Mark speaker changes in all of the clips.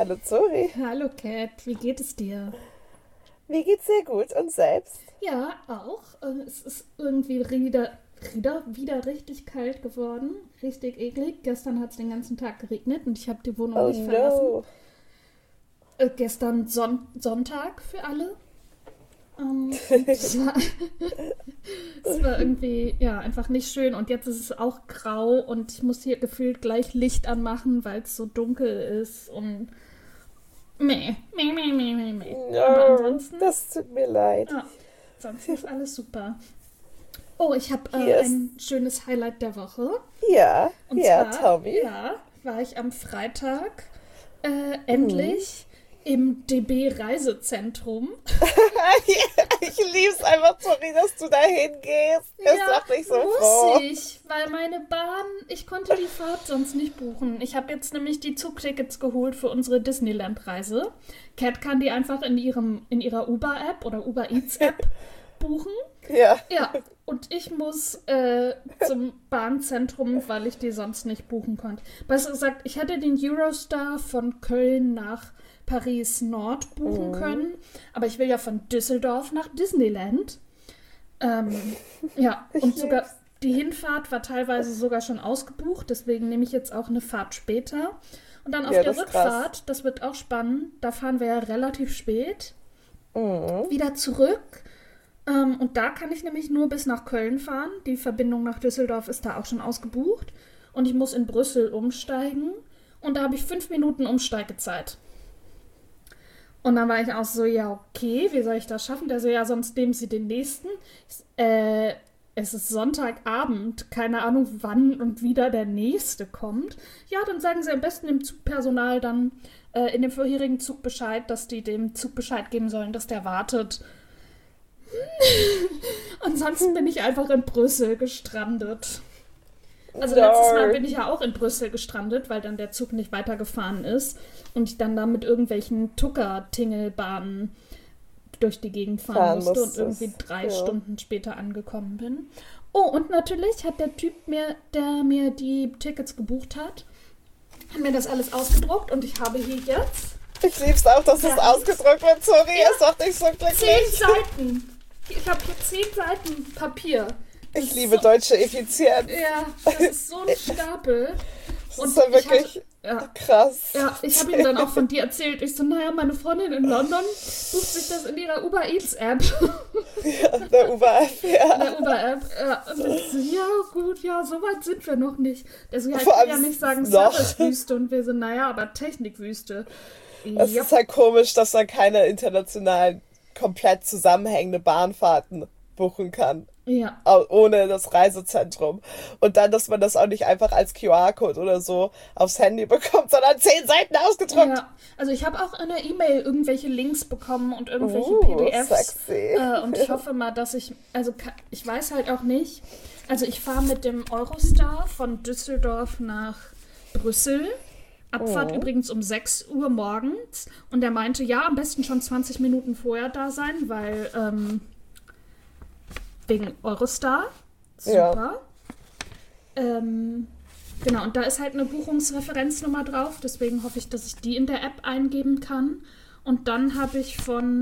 Speaker 1: Hallo Zori.
Speaker 2: Hallo Kat, wie geht es dir?
Speaker 1: Mir geht's sehr gut und selbst?
Speaker 2: Ja, auch. Es ist irgendwie wieder richtig kalt geworden. Richtig eklig. Gestern hat es den ganzen Tag geregnet und ich habe die Wohnung
Speaker 1: Oh
Speaker 2: nicht verlassen.
Speaker 1: no.
Speaker 2: Gestern Sonntag für alle. Und es war irgendwie, ja, einfach nicht schön. Und jetzt ist es auch grau und ich muss hier gefühlt gleich Licht anmachen, weil es so dunkel ist. Und meh. Aber
Speaker 1: No,
Speaker 2: ansonsten,
Speaker 1: das tut mir leid.
Speaker 2: ja, sonst ist alles super. Oh, ich habe
Speaker 1: Hier ist...
Speaker 2: ein schönes Highlight der Woche.
Speaker 1: Ja,
Speaker 2: Und
Speaker 1: ja,
Speaker 2: zwar,
Speaker 1: tell me.
Speaker 2: ja, war ich am Freitag
Speaker 1: Mhm.
Speaker 2: endlich im DB Reisezentrum.
Speaker 1: Ich lieb's einfach, Zori, dass du da hingehst. Das
Speaker 2: Ja,
Speaker 1: macht mich so
Speaker 2: muss
Speaker 1: froh.
Speaker 2: ich, weil meine Bahn, ich konnte die Fahrt sonst nicht buchen. Ich habe jetzt nämlich die Zugtickets geholt für unsere Disneyland-Reise. Cat kann die einfach in ihrer Uber-App oder Uber Eats-App buchen.
Speaker 1: Ja,
Speaker 2: Ja, und ich muss zum Bahnzentrum, weil ich die sonst nicht buchen konnte. Besser gesagt, ich hätte den Eurostar von Köln nach Paris Nord buchen können, aber ich will ja von Düsseldorf nach Disneyland. Ja,
Speaker 1: ich
Speaker 2: und sogar
Speaker 1: lieb's.
Speaker 2: die Hinfahrt war teilweise sogar schon ausgebucht, deswegen nehme ich jetzt auch eine Fahrt später. Und dann auf
Speaker 1: Ja,
Speaker 2: der
Speaker 1: das ist krass.
Speaker 2: Rückfahrt, das wird auch spannend, da fahren wir ja relativ spät
Speaker 1: Mhm.
Speaker 2: wieder zurück. Und da kann ich nämlich nur bis nach Köln fahren. Die Verbindung nach Düsseldorf ist da auch schon ausgebucht. Und ich muss in Brüssel umsteigen. Und da habe ich 5 Minuten Umsteigezeit. Und dann war ich auch so, ja, okay, wie soll ich das schaffen? Der so, ja, sonst nehmen Sie den nächsten. Es ist Sonntagabend, keine Ahnung, wann und wieder der nächste kommt. Ja, dann sagen Sie am besten dem Zugpersonal dann in dem vorherigen Zug Bescheid, dass die dem Zug Bescheid geben sollen, dass der wartet. Ansonsten bin ich einfach in Brüssel gestrandet. Also letztes Mal
Speaker 1: No.
Speaker 2: bin ich ja auch in Brüssel gestrandet, weil dann der Zug nicht weitergefahren ist und ich dann da mit irgendwelchen Tucker-Tingelbahnen durch die Gegend fahren
Speaker 1: Fahren
Speaker 2: musste und irgendwie
Speaker 1: musstest.
Speaker 2: drei
Speaker 1: Ja.
Speaker 2: Stunden später angekommen bin. Oh, und natürlich hat der Typ, der mir die Tickets gebucht hat mir das alles ausgedruckt und ich habe hier jetzt
Speaker 1: Ich lieb's auch, dass es
Speaker 2: ja,
Speaker 1: ausgedruckt wird, Zori.
Speaker 2: ja,
Speaker 1: Es macht mich so
Speaker 2: 10
Speaker 1: glücklich.
Speaker 2: Seiten. Ich habe hier 10 Seiten Papier. Das
Speaker 1: Ich
Speaker 2: ist
Speaker 1: liebe
Speaker 2: so,
Speaker 1: deutsche Effizienz.
Speaker 2: ja, das ist so ein Stapel.
Speaker 1: Das ist
Speaker 2: Und
Speaker 1: ja
Speaker 2: ich hatte,
Speaker 1: wirklich
Speaker 2: ja,
Speaker 1: krass.
Speaker 2: ja, ich habe ihm dann auch von dir erzählt. Ich so, naja, meine Freundin in London bucht sich das in ihrer Uber Eats App.
Speaker 1: Ja, der Uber-App,
Speaker 2: In
Speaker 1: ja.
Speaker 2: der Uber App. Ja, und ich so, ja, gut, ja, so weit sind wir noch nicht. Der so, ja, ich
Speaker 1: Vor
Speaker 2: will ja
Speaker 1: allem
Speaker 2: nicht sagen
Speaker 1: noch.
Speaker 2: Servicewüste. Und wir so, naja, aber Technikwüste.
Speaker 1: Es
Speaker 2: Ja,
Speaker 1: ist halt komisch, dass man keine internationalen, komplett zusammenhängende Bahnfahrten buchen kann.
Speaker 2: ja.
Speaker 1: Ohne das Reisezentrum. Und dann, dass man das auch nicht einfach als QR-Code oder so aufs Handy bekommt, sondern 10 Seiten ausgedruckt.
Speaker 2: Ja, also ich habe auch in der E-Mail irgendwelche Links bekommen und irgendwelche PDFs.
Speaker 1: Sexy.
Speaker 2: Und ich hoffe mal, dass ich weiß halt auch nicht. Also ich fahre mit dem Eurostar von Düsseldorf nach Brüssel. Abfahrt übrigens um 6 Uhr morgens. Und er meinte, ja, am besten schon 20 Minuten vorher da sein, weil wegen Eurostar.
Speaker 1: Ja.
Speaker 2: Super. Genau, und da ist halt eine Buchungsreferenznummer drauf, deswegen hoffe ich, dass ich die in der App eingeben kann. Und dann habe ich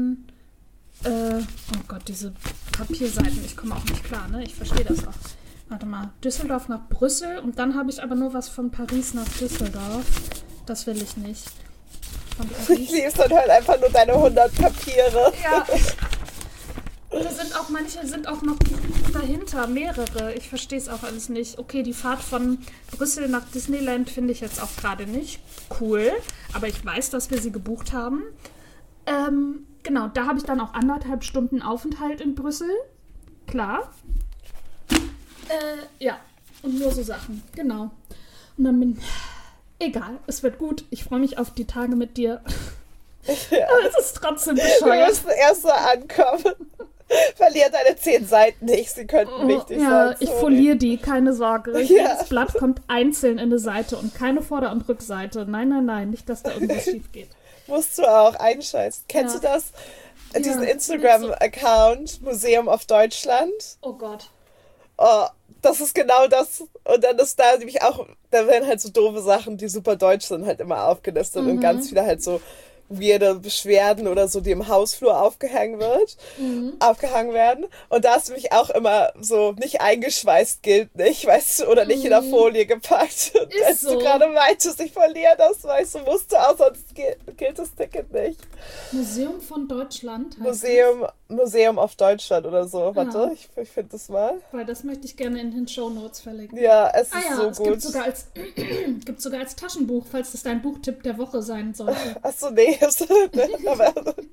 Speaker 2: oh Gott, diese Papierseiten, ich komme auch nicht klar, ne? Ich verstehe das auch. Warte mal, Düsseldorf nach Brüssel und dann habe ich aber nur was von Paris nach Düsseldorf. Das will ich nicht. Von
Speaker 1: Ich
Speaker 2: Paris.
Speaker 1: lieb's dann halt einfach nur deine 100 Papiere.
Speaker 2: Ja, und manche sind auch noch dahinter, mehrere. Ich verstehe es auch alles nicht. Okay, die Fahrt von Brüssel nach Disneyland finde ich jetzt auch gerade nicht cool. Aber ich weiß, dass wir sie gebucht haben. Genau, da habe ich dann auch 1,5 Stunden Aufenthalt in Brüssel. Klar. Ja, und nur so Sachen. Genau. Und dann egal, es wird gut. Ich freue mich auf die Tage mit dir.
Speaker 1: Ja.
Speaker 2: Aber es ist trotzdem
Speaker 1: Wir
Speaker 2: bescheuert.
Speaker 1: müssen erst so ankommen. Verlier deine 10 Seiten nicht, sie könnten wichtig
Speaker 2: Ja,
Speaker 1: sein.
Speaker 2: ich
Speaker 1: Sorry.
Speaker 2: foliere die, keine Sorge.
Speaker 1: Ja.
Speaker 2: Jedes Blatt kommt einzeln in eine Seite und keine Vorder- und Rückseite. Nein, nicht, dass da irgendwas schief geht.
Speaker 1: Musst du auch einscheißen. Kennst
Speaker 2: Ja.
Speaker 1: du das? Diesen
Speaker 2: Ja,
Speaker 1: Instagram-Account Museum of Deutschland?
Speaker 2: oh Gott.
Speaker 1: Oh, das ist genau das. Und dann ist da nämlich auch, da werden halt so doofe Sachen, die super deutsch sind, halt immer aufgelistet und ganz viele halt so weirde Beschwerden oder so, die im Hausflur aufgehangen werden. Und da ist nämlich auch immer so, nicht eingeschweißt gilt nicht, weißt du, oder nicht in der Folie gepackt. Und als
Speaker 2: so.
Speaker 1: du gerade meintest, ich verliere das, weißt du, musst du auch, sonst gilt das Ticket nicht.
Speaker 2: Museum von Deutschland heißt
Speaker 1: Museum of Deutschland oder so. Warte, ich finde das mal.
Speaker 2: Weil das möchte ich gerne in den Shownotes verlinken.
Speaker 1: Ja, es ist so
Speaker 2: es
Speaker 1: gut.
Speaker 2: Gibt sogar als Taschenbuch, falls das dein Buchtipp der Woche sein sollte.
Speaker 1: Achso, nee. Aber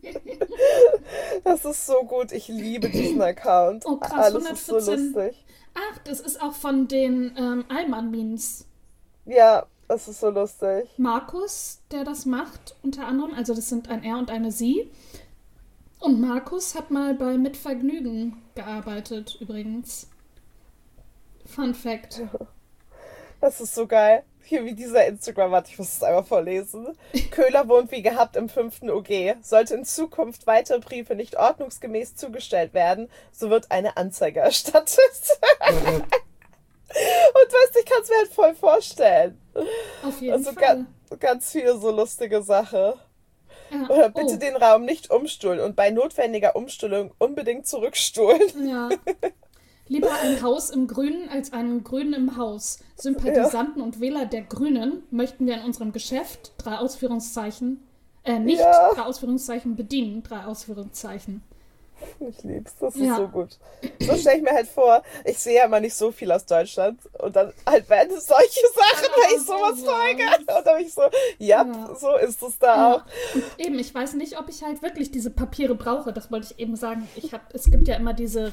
Speaker 1: das ist so gut. Ich liebe diesen Account.
Speaker 2: Oh krass,
Speaker 1: Alles
Speaker 2: 114.
Speaker 1: ist so lustig.
Speaker 2: Ach, das ist auch von den Allmann-Memes.
Speaker 1: Ja, das ist so lustig.
Speaker 2: Markus, der das macht, unter anderem. Also das sind ein Er und eine Sie. Und Markus hat mal bei Mit Vergnügen gearbeitet, übrigens. Fun Fact.
Speaker 1: Das ist so geil. Hier wie dieser Instagram, warte, ich muss es einmal vorlesen. Köhler wohnt wie gehabt im 5. OG. Sollte in Zukunft weitere Briefe nicht ordnungsgemäß zugestellt werden, so wird eine Anzeige erstattet. Und weißt du, ich kann es mir halt voll vorstellen.
Speaker 2: Auf jeden
Speaker 1: Also
Speaker 2: Fall.
Speaker 1: ganz viele so lustige Sachen.
Speaker 2: Ja.
Speaker 1: Oder bitte den Raum nicht umstuhlen und bei notwendiger Umstuhlung unbedingt zurückstuhlen.
Speaker 2: Ja. Lieber ein Haus im Grünen als einen Grünen im Haus. Sympathisanten und Wähler der Grünen möchten wir in unserem Geschäft, 3 Ausführungszeichen, nicht 3 Ausführungszeichen bedienen, 3 Ausführungszeichen.
Speaker 1: Ich lieb's, das ist so gut. So stelle ich mir halt vor, ich sehe ja immer nicht so viel aus Deutschland und dann halt werden es solche Sachen, wenn ich sowas folge. Und dann bin ich so, so ist es da auch.
Speaker 2: Und eben, ich weiß nicht, ob ich halt wirklich diese Papiere brauche, das wollte ich eben sagen. Es gibt ja immer diese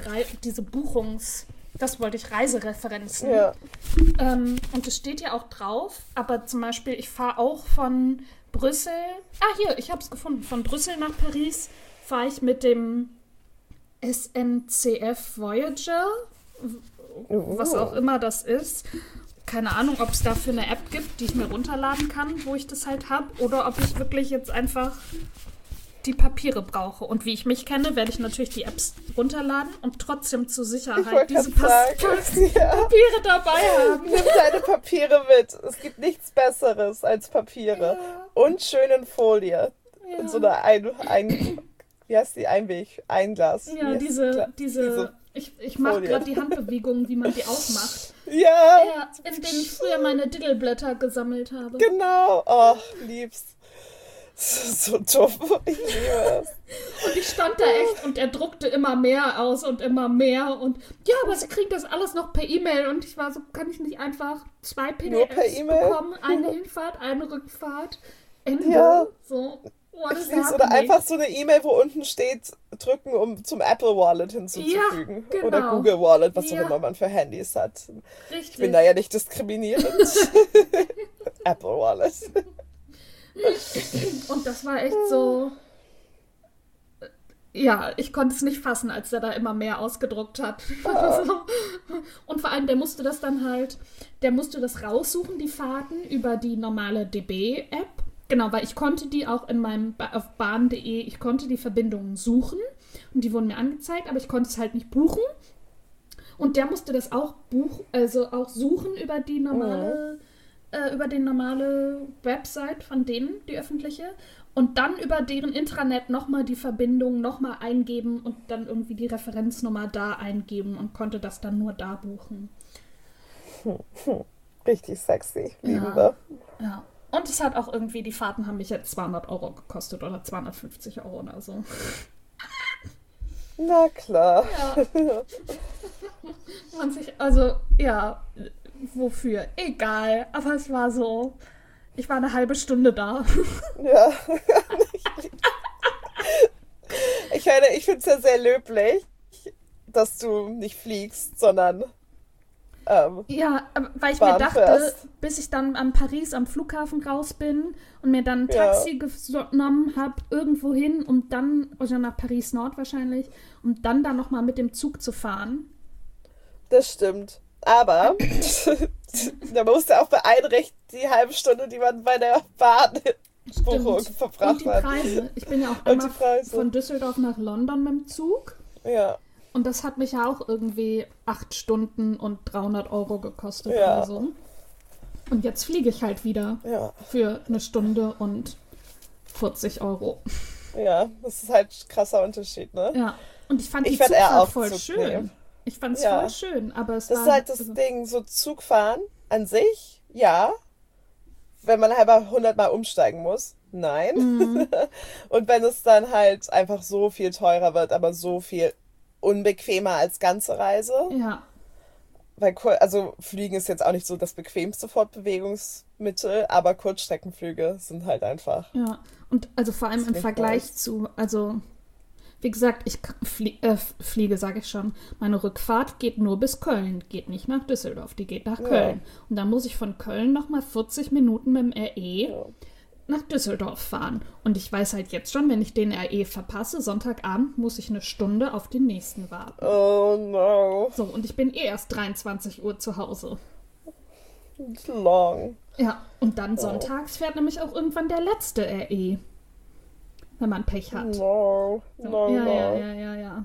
Speaker 2: Reisereferenzen.
Speaker 1: Ja.
Speaker 2: Und es steht ja auch drauf, aber zum Beispiel, ich fahre auch von Brüssel, hier, ich habe es gefunden, von Brüssel nach Paris fahre ich mit dem SNCF Voyager, was auch immer das ist. Keine Ahnung, ob es dafür eine App gibt, die ich mir runterladen kann, wo ich das halt habe, oder ob ich wirklich jetzt einfach die Papiere brauche. Und wie ich mich kenne, werde ich natürlich die Apps runterladen und trotzdem zur Sicherheit diese Papiere dabei haben.
Speaker 1: Nimm deine Papiere mit. Es gibt nichts Besseres als Papiere.
Speaker 2: Ja.
Speaker 1: Und schön in Folie.
Speaker 2: Ja.
Speaker 1: In so einer wie heißt die? Einglas.
Speaker 2: Ja, ich mache gerade die Handbewegungen, wie man die aufmacht.
Speaker 1: Ja,
Speaker 2: in denen ich früher meine Diddleblätter gesammelt habe.
Speaker 1: Genau. Oh, lieb's. So dumm. Ich liebe es.
Speaker 2: Und ich stand da echt und er druckte immer mehr aus und immer mehr. Und ja, aber sie kriegen das alles noch per E-Mail. Und ich war so, kann ich nicht einfach 2 PDFs bekommen? Eine Hinfahrt, eine Rückfahrt. Ende.
Speaker 1: Ja.
Speaker 2: So.
Speaker 1: Oder einfach so eine E-Mail, wo unten steht, drücken, um zum Apple Wallet hinzuzufügen.
Speaker 2: Ja, genau.
Speaker 1: Oder Google Wallet, was auch immer man für Handys hat.
Speaker 2: Richtig.
Speaker 1: Ich bin da ja nicht diskriminierend. Apple Wallet.
Speaker 2: Und das war echt so... Ja, ich konnte es nicht fassen, als er da immer mehr ausgedruckt hat. Und vor allem, der musste das raussuchen, die Fahrten, über die normale DB-App. Genau, weil ich konnte die auch auf bahn.de, ich konnte die Verbindungen suchen und die wurden mir angezeigt, aber ich konnte es halt nicht buchen. Und der musste das auch auch suchen über die normale Website von denen, die öffentliche. Und dann über deren Intranet nochmal die Verbindung nochmal eingeben und dann irgendwie die Referenznummer da eingeben und konnte das dann nur da buchen.
Speaker 1: Richtig sexy, lieben wir.
Speaker 2: Ja. Und es hat auch irgendwie, die Fahrten haben mich jetzt 200 € gekostet oder 250 € oder so.
Speaker 1: Na klar.
Speaker 2: Ja. Wofür? Egal. Aber es war so, ich war eine halbe Stunde da.
Speaker 1: Ja. Ich finde es ja sehr löblich, dass du nicht fliegst, sondern
Speaker 2: ja, weil ich mir dachte, bis ich dann an Paris am Flughafen raus bin und mir dann ein Taxi genommen habe, irgendwo hin, um dann, oder nach Paris Nord wahrscheinlich, um dann da nochmal mit dem Zug zu fahren.
Speaker 1: Das stimmt. Aber da musst du auch beeinrichten, die halbe Stunde, die man bei der Bahnbuchung verbracht hat.
Speaker 2: Und die Preise. Ich bin ja auch einmal von Düsseldorf nach London mit dem Zug.
Speaker 1: Ja.
Speaker 2: Und das hat mich ja auch irgendwie 8 Stunden und 300 € gekostet
Speaker 1: Ja.
Speaker 2: oder so. Und jetzt fliege ich halt wieder
Speaker 1: Ja.
Speaker 2: für eine Stunde und 40 €.
Speaker 1: Ja, das ist halt ein krasser Unterschied, ne?
Speaker 2: Ja, und ich fand die
Speaker 1: Ich werd eher
Speaker 2: Zugfahrt
Speaker 1: auch
Speaker 2: voll
Speaker 1: Zug
Speaker 2: schön.
Speaker 1: nehmen.
Speaker 2: Ich fand es
Speaker 1: Ja.
Speaker 2: voll schön, aber es
Speaker 1: Das
Speaker 2: war
Speaker 1: ist halt das Ding, so Zugfahren an sich, ja. Wenn man halt mal 100 Mal umsteigen muss, nein. Und wenn es dann halt einfach so viel teurer wird, aber so viel unbequemer als ganze Reise.
Speaker 2: Ja,
Speaker 1: Weil, also Fliegen ist jetzt auch nicht so das bequemste Fortbewegungsmittel, aber Kurzstreckenflüge sind halt einfach
Speaker 2: ja. Und also vor allem im
Speaker 1: ziemlich
Speaker 2: Vergleich
Speaker 1: nice.
Speaker 2: zu, also wie gesagt, ich fliege, sage ich schon. Meine Rückfahrt geht nur bis Köln, geht nicht nach Düsseldorf, die geht nach Köln. Und dann muss ich von Köln nochmal 40 Minuten mit dem RE
Speaker 1: Ja.
Speaker 2: nach Düsseldorf fahren. Und ich weiß halt jetzt schon, wenn ich den RE verpasse, Sonntagabend muss ich eine Stunde auf den nächsten warten.
Speaker 1: Oh no,
Speaker 2: So, und ich bin erst 23 Uhr zu Hause.
Speaker 1: it's long.
Speaker 2: Ja, und dann sonntags fährt nämlich auch irgendwann der letzte RE. Wenn man Pech hat.
Speaker 1: No, no,
Speaker 2: ja,
Speaker 1: no,
Speaker 2: ja.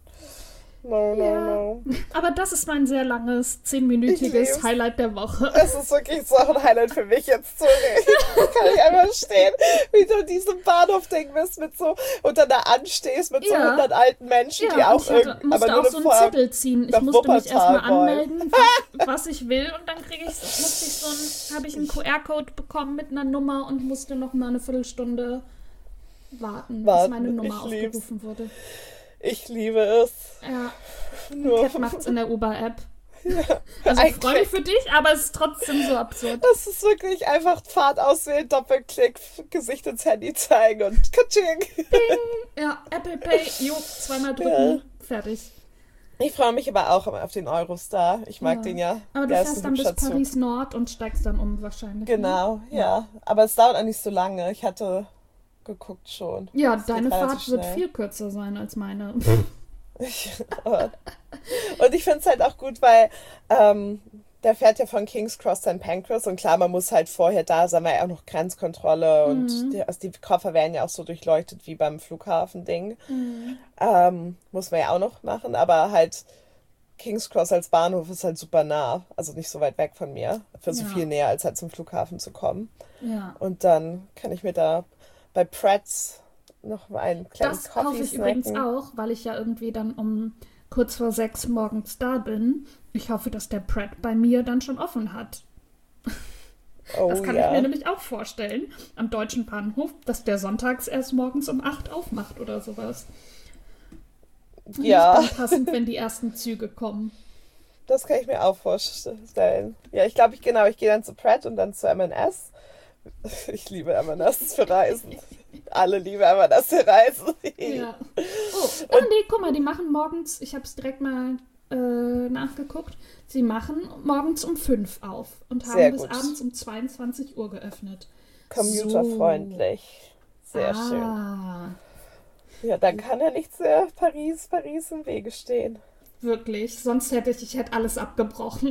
Speaker 1: no, no,
Speaker 2: Ja.
Speaker 1: no.
Speaker 2: Aber das ist mein sehr langes,
Speaker 1: Ich
Speaker 2: 10-minütiges
Speaker 1: lieb's.
Speaker 2: Highlight der Woche.
Speaker 1: Es ist wirklich so ein Highlight für mich jetzt zu kann ich einfach stehen, wie du in diesem Bahnhof-Ding bist mit so, und dann da anstehst mit so
Speaker 2: Ja.
Speaker 1: 100 alten Menschen, die
Speaker 2: Ja,
Speaker 1: auch
Speaker 2: und ich musste
Speaker 1: aber
Speaker 2: auch
Speaker 1: nur
Speaker 2: so einen
Speaker 1: vorher
Speaker 2: Zettel ziehen. Ich
Speaker 1: nach
Speaker 2: musste mich erstmal
Speaker 1: Wuppertal wollen.
Speaker 2: anmelden, was ich will. Und dann habe ich einen QR-Code bekommen mit einer Nummer und musste noch mal eine Viertelstunde warten, bis meine Nummer
Speaker 1: Ich lieb's.
Speaker 2: aufgerufen wurde.
Speaker 1: Ich liebe es.
Speaker 2: Ja,
Speaker 1: Nur,
Speaker 2: Cat macht's in der Uber-App. Also ich freue mich
Speaker 1: eigentlich.
Speaker 2: für dich, aber es ist trotzdem so absurd.
Speaker 1: Das ist wirklich einfach Fahrt auswählen, Doppelklick, Gesicht ins Handy zeigen und Katsching.
Speaker 2: Ja, Apple Pay, zweimal drücken, fertig.
Speaker 1: Ich freue mich aber auch auf den Eurostar. Ich mag den ja.
Speaker 2: Aber du
Speaker 1: Der ist
Speaker 2: fährst
Speaker 1: ein
Speaker 2: dann bis
Speaker 1: hübscher Zug.
Speaker 2: Paris Nord und steigst dann um wahrscheinlich. Ne?
Speaker 1: Genau, ja. Aber es dauert auch nicht so lange. Ich hatte geguckt schon.
Speaker 2: Ja,
Speaker 1: Es
Speaker 2: deine
Speaker 1: geht relativ
Speaker 2: Fahrt wird
Speaker 1: schnell.
Speaker 2: viel kürzer sein als meine.
Speaker 1: Und ich finde es halt auch gut, weil der fährt ja von King's Cross St. Pancras und klar, man muss halt vorher da sein, weil ja auch noch Grenzkontrolle und die Koffer werden ja auch so durchleuchtet wie beim Flughafen-Ding. Muss man ja auch noch machen, aber halt King's Cross als Bahnhof ist halt super nah, also nicht so weit weg von mir, für so
Speaker 2: Ja.
Speaker 1: viel näher, als halt zum Flughafen zu kommen.
Speaker 2: Ja.
Speaker 1: Und dann kann ich mir da bei Pratt's noch einen kleinen
Speaker 2: Das
Speaker 1: Coffee
Speaker 2: kaufe ich
Speaker 1: snacken.
Speaker 2: übrigens auch, weil ich ja irgendwie dann um kurz vor 6 morgens da bin. Ich hoffe, dass der Pratt bei mir dann schon offen hat.
Speaker 1: Oh
Speaker 2: Das kann
Speaker 1: ja.
Speaker 2: ich mir nämlich auch vorstellen. Am deutschen Bahnhof, dass der sonntags erst morgens um 8 aufmacht oder sowas. Und
Speaker 1: Ja.
Speaker 2: nicht dann passend, wenn die ersten Züge kommen.
Speaker 1: Das kann ich mir auch vorstellen. Ja, ich glaube, ich gehe dann zu Pratt und dann zu M&S. Ich liebe M&S für Reisen. Alle lieben M&S für Reisen.
Speaker 2: Ja. Oh, nee, guck mal, die machen morgens, ich habe es direkt mal nachgeguckt, sie machen morgens um 5 auf und haben
Speaker 1: Sehr
Speaker 2: bis
Speaker 1: gut.
Speaker 2: abends um 22 Uhr geöffnet.
Speaker 1: Commuterfreundlich. Sehr schön.
Speaker 2: Ah,
Speaker 1: Ja, dann kann ja nichts Paris im Wege stehen.
Speaker 2: wirklich. Sonst hätte ich hätte alles abgebrochen.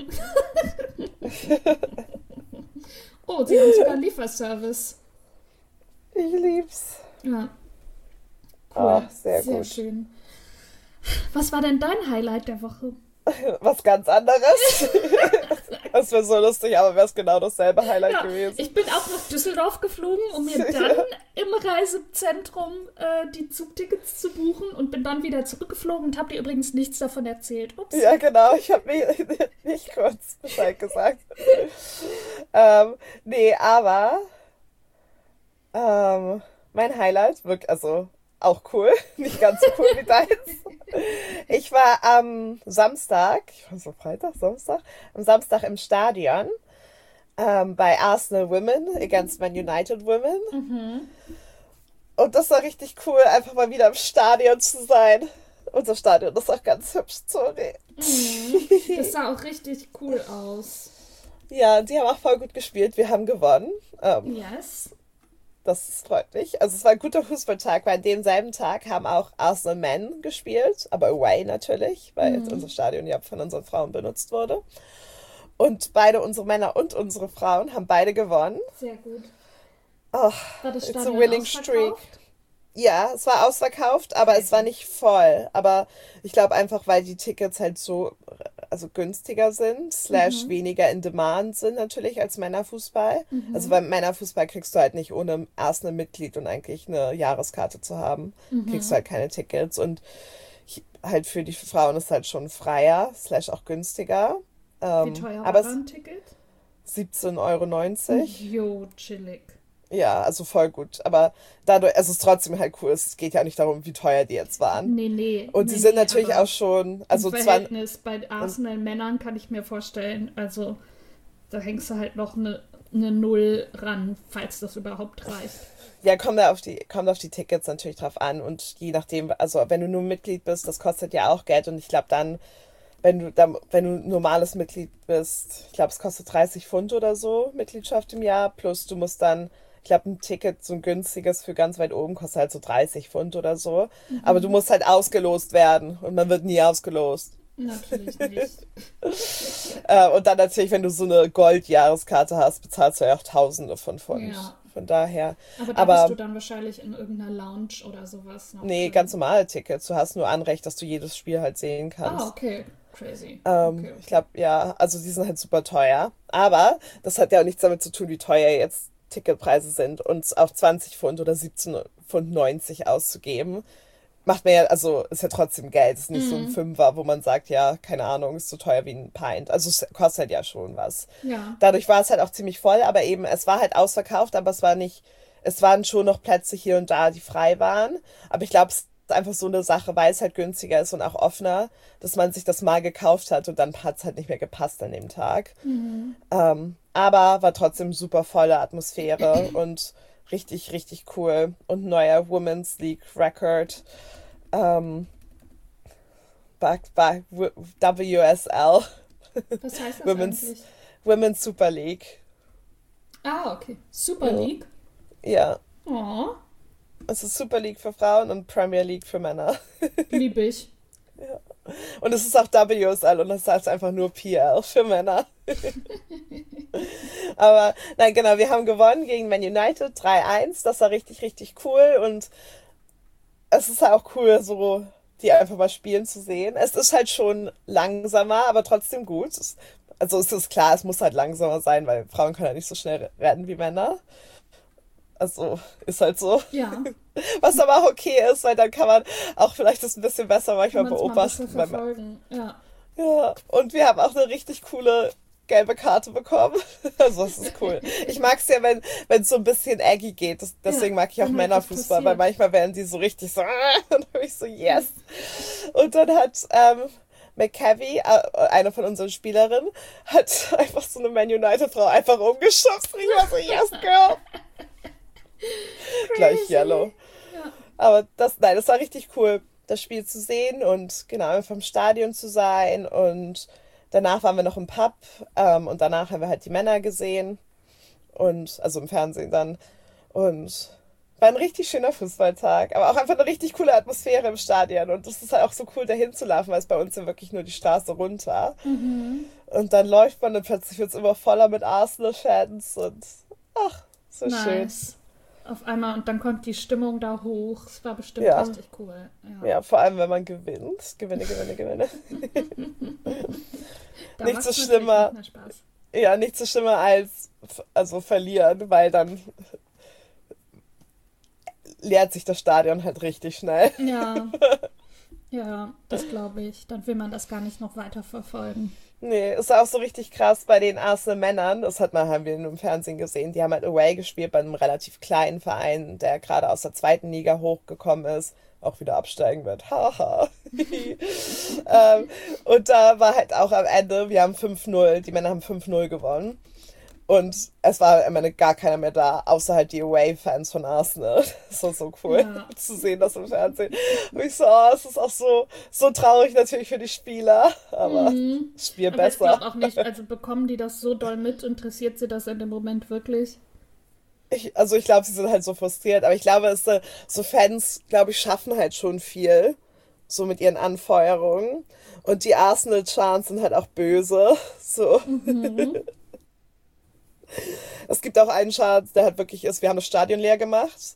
Speaker 2: Oh, sie haben sogar Lieferservice.
Speaker 1: Ich lieb's.
Speaker 2: Ja. Cool.
Speaker 1: Ah, sehr gut.
Speaker 2: Schön. Was war denn dein Highlight der Woche?
Speaker 1: Was ganz anderes. Das wäre so lustig, aber wäre es genau dasselbe Highlight
Speaker 2: Ja,
Speaker 1: gewesen.
Speaker 2: ich bin auch nach Düsseldorf geflogen, um mir dann im Reisezentrum die Zugtickets zu buchen und bin dann wieder zurückgeflogen und habe dir übrigens nichts davon erzählt. Ups.
Speaker 1: Ja, genau. Ich habe mir nicht kurz Bescheid gesagt. Nee, aber mein Highlight, wirklich, also auch cool, nicht ganz so cool wie deins. Ich war am Samstag, ich war so Freitag, Samstag, am Samstag im Stadion bei Arsenal Women against Man United Women. Und das war richtig cool, einfach mal wieder im Stadion zu sein. Unser Stadion ist auch ganz hübsch, sorry.
Speaker 2: Das sah auch richtig cool aus.
Speaker 1: Ja, die haben auch voll gut gespielt. Wir haben gewonnen.
Speaker 2: Yes.
Speaker 1: Das freut mich. Also es war ein guter Fußballtag, weil an demselben Tag haben auch Arsenal Men gespielt, aber away natürlich, weil unser Stadion ja von unseren Frauen benutzt wurde. Und beide unsere Männer und unsere Frauen haben beide gewonnen.
Speaker 2: Sehr gut.
Speaker 1: Oh,
Speaker 2: War das
Speaker 1: it's a
Speaker 2: Stadion
Speaker 1: winning
Speaker 2: ausverkauft?
Speaker 1: streak. Ja, es war ausverkauft, aber es war
Speaker 2: Crazy.
Speaker 1: nicht voll. Aber ich glaube einfach, weil die Tickets halt so, also günstiger sind, slash
Speaker 2: Mhm.
Speaker 1: weniger in Demand sind natürlich als Männerfußball. Also
Speaker 2: Mhm.
Speaker 1: beim Männerfußball kriegst du halt nicht ohne erst ein Mitglied und eigentlich eine Jahreskarte zu haben, kriegst du
Speaker 2: Mhm.
Speaker 1: halt keine Tickets. Und halt für die Frauen ist halt schon freier, slash auch günstiger.
Speaker 2: Wie teuer
Speaker 1: Aber
Speaker 2: war da
Speaker 1: es
Speaker 2: ein Ticket?
Speaker 1: 17,90 €.
Speaker 2: Jo, chillig.
Speaker 1: Ja, also voll gut. Aber dadurch, es ist trotzdem halt cool. Es geht ja nicht darum, wie teuer die jetzt waren.
Speaker 2: Nee, nee,
Speaker 1: Und sie
Speaker 2: nee,
Speaker 1: sind
Speaker 2: nee,
Speaker 1: natürlich auch
Speaker 2: aber
Speaker 1: schon,
Speaker 2: im
Speaker 1: also zwar,
Speaker 2: Verhältnis bei
Speaker 1: und
Speaker 2: Arsenal-Männern kann ich mir vorstellen, also da hängst du halt noch eine Null ran, falls das überhaupt reicht.
Speaker 1: ja, kommt auf die Tickets natürlich drauf an. Und je nachdem, also wenn du nur Mitglied bist, das kostet ja auch Geld. Und ich glaube dann, wenn du normales Mitglied bist, ich glaube, es kostet 30 Pfund oder so, Mitgliedschaft im Jahr. Plus du musst dann, ich glaube, ein Ticket, so ein günstiges für ganz weit oben, kostet halt so 30 Pfund oder so. Aber du
Speaker 2: Mhm.
Speaker 1: musst halt ausgelost werden. Und man wird nie ausgelost.
Speaker 2: Natürlich nicht.
Speaker 1: Und dann natürlich, wenn du so eine Gold-Jahreskarte hast, bezahlst du ja auch Tausende von Pfund.
Speaker 2: Ja,
Speaker 1: Von daher.
Speaker 2: aber da bist du
Speaker 1: Aber
Speaker 2: dann wahrscheinlich in irgendeiner Lounge oder sowas noch
Speaker 1: nee, ganz
Speaker 2: drin.
Speaker 1: normale Tickets. Du hast nur Anrecht, dass du jedes Spiel halt sehen
Speaker 2: Ah,
Speaker 1: kannst.
Speaker 2: okay. Crazy. Okay,
Speaker 1: Ich
Speaker 2: okay.
Speaker 1: glaube, ja, also die sind halt super teuer. Aber das hat ja auch nichts damit zu tun, wie teuer jetzt Ticketpreise sind. Und auf 20 Pfund oder 17,90 € auszugeben, macht man ja, also ist ja trotzdem Geld. Ist nicht so ein
Speaker 2: Mhm.
Speaker 1: Fünfer, wo man sagt, ja, keine Ahnung, ist so teuer wie ein Pint. Also es kostet halt ja schon was.
Speaker 2: Ja.
Speaker 1: Dadurch war es halt auch ziemlich voll, aber eben, es war halt ausverkauft, aber es war nicht, es waren schon noch Plätze hier und da, die frei waren. Aber ich glaube, es ist einfach so eine Sache, weil es halt günstiger ist und auch offener, dass man sich das mal gekauft hat und dann hat es halt nicht mehr gepasst an dem Tag.
Speaker 2: Mhm.
Speaker 1: Aber war trotzdem super volle Atmosphäre und richtig, richtig cool. Und neuer Women's League Record, ähm, backed by WSL,
Speaker 2: Was heißt das
Speaker 1: Women's,
Speaker 2: eigentlich?
Speaker 1: Women's Super League.
Speaker 2: Ah, okay. Super
Speaker 1: Ja.
Speaker 2: League.
Speaker 1: Ja,
Speaker 2: Oh,
Speaker 1: es ist Super League für Frauen und Premier League für Männer.
Speaker 2: lieb ich.
Speaker 1: Und es ist auch WSL und das heißt einfach nur PL für Männer. Aber nein, genau, wir haben gewonnen gegen Man United 3-1. Das war richtig, richtig cool. Und es ist halt auch cool, so die einfach mal spielen zu sehen. Es ist halt schon langsamer, aber trotzdem gut. Also es ist klar, es muss halt langsamer sein, weil Frauen können halt nicht so schnell rennen wie Männer. Also ist halt so.
Speaker 2: Ja,
Speaker 1: Was aber auch okay ist, weil dann kann man auch vielleicht das ein bisschen besser
Speaker 2: kann
Speaker 1: manchmal
Speaker 2: man es mal ein bisschen
Speaker 1: beobachten.
Speaker 2: verfolgen. Ja.
Speaker 1: Ja, und wir haben auch eine richtig coole gelbe Karte bekommen. Also das ist cool. Ich mag es ja, wenn es so ein bisschen aggy geht.
Speaker 2: Ja,
Speaker 1: Deswegen mag ich auch
Speaker 2: wenn halt was
Speaker 1: Männerfußball, weil
Speaker 2: passiert.
Speaker 1: manchmal werden die so richtig so, und dann bin ich so, yes. Und dann hat McCavie, eine von unseren Spielerinnen, hat einfach so eine Man United-Frau einfach umgeschubst. Und ich war so, yes, girl. Gleich
Speaker 2: Crazy.
Speaker 1: yellow.
Speaker 2: Ja.
Speaker 1: Aber nein, das war richtig cool, das Spiel zu sehen und genau einfach im Stadion zu sein. Und danach waren wir noch im Pub und danach haben wir halt die Männer gesehen und also im Fernsehen dann. Und war ein richtig schöner Fußballtag, aber auch einfach eine richtig coole Atmosphäre im Stadion. Und das ist halt auch so cool, dahin zu laufen, weil es bei uns ja wirklich nur die Straße runter.
Speaker 2: Mhm.
Speaker 1: Und dann läuft man und plötzlich wird es immer voller mit Arsenal-Fans und ach, so schön.
Speaker 2: Nice. Auf einmal und dann kommt die Stimmung da hoch. Es war bestimmt
Speaker 1: Ja,
Speaker 2: richtig cool. Ja.
Speaker 1: ja, vor allem wenn man gewinnt. Gewinne, gewinne, gewinne.
Speaker 2: Da
Speaker 1: Nicht
Speaker 2: macht
Speaker 1: so
Speaker 2: es natürlich noch
Speaker 1: schlimmer,
Speaker 2: mehr Spaß.
Speaker 1: ja, nicht so schlimmer als also verlieren, weil dann leert sich das Stadion halt richtig schnell.
Speaker 2: Ja, ja, das glaube ich. Dann will man das gar nicht noch weiter verfolgen.
Speaker 1: Nee, ist auch so richtig krass bei den Arsenal-Männern. Haben wir im Fernsehen gesehen. Die haben halt Away gespielt bei einem relativ kleinen Verein, der gerade aus der zweiten Liga hochgekommen ist. Auch wieder absteigen wird. Haha. Und da war halt auch am Ende, wir haben 5-0, die Männer haben 5-0 gewonnen. Und es war am Ende gar keiner mehr da, außer halt die Away-Fans von Arsenal. Das war so cool
Speaker 2: Ja.
Speaker 1: zu sehen, das im Fernsehen. Und ich so, oh, es ist auch so, so traurig natürlich für die Spieler, aber
Speaker 2: Mhm.
Speaker 1: das Spiel
Speaker 2: Aber ich
Speaker 1: besser.
Speaker 2: glaube auch nicht, also bekommen die das so doll mit? Interessiert sie das in dem Moment wirklich?
Speaker 1: Also ich glaube, sie sind halt so frustriert, aber ich glaube, so Fans, glaube ich, schaffen halt schon viel, so mit ihren Anfeuerungen. Und die Arsenal-Chants sind halt auch böse. So.
Speaker 2: Mhm.
Speaker 1: Es gibt auch einen Chant, der halt wirklich ist, wir haben das Stadion leer gemacht.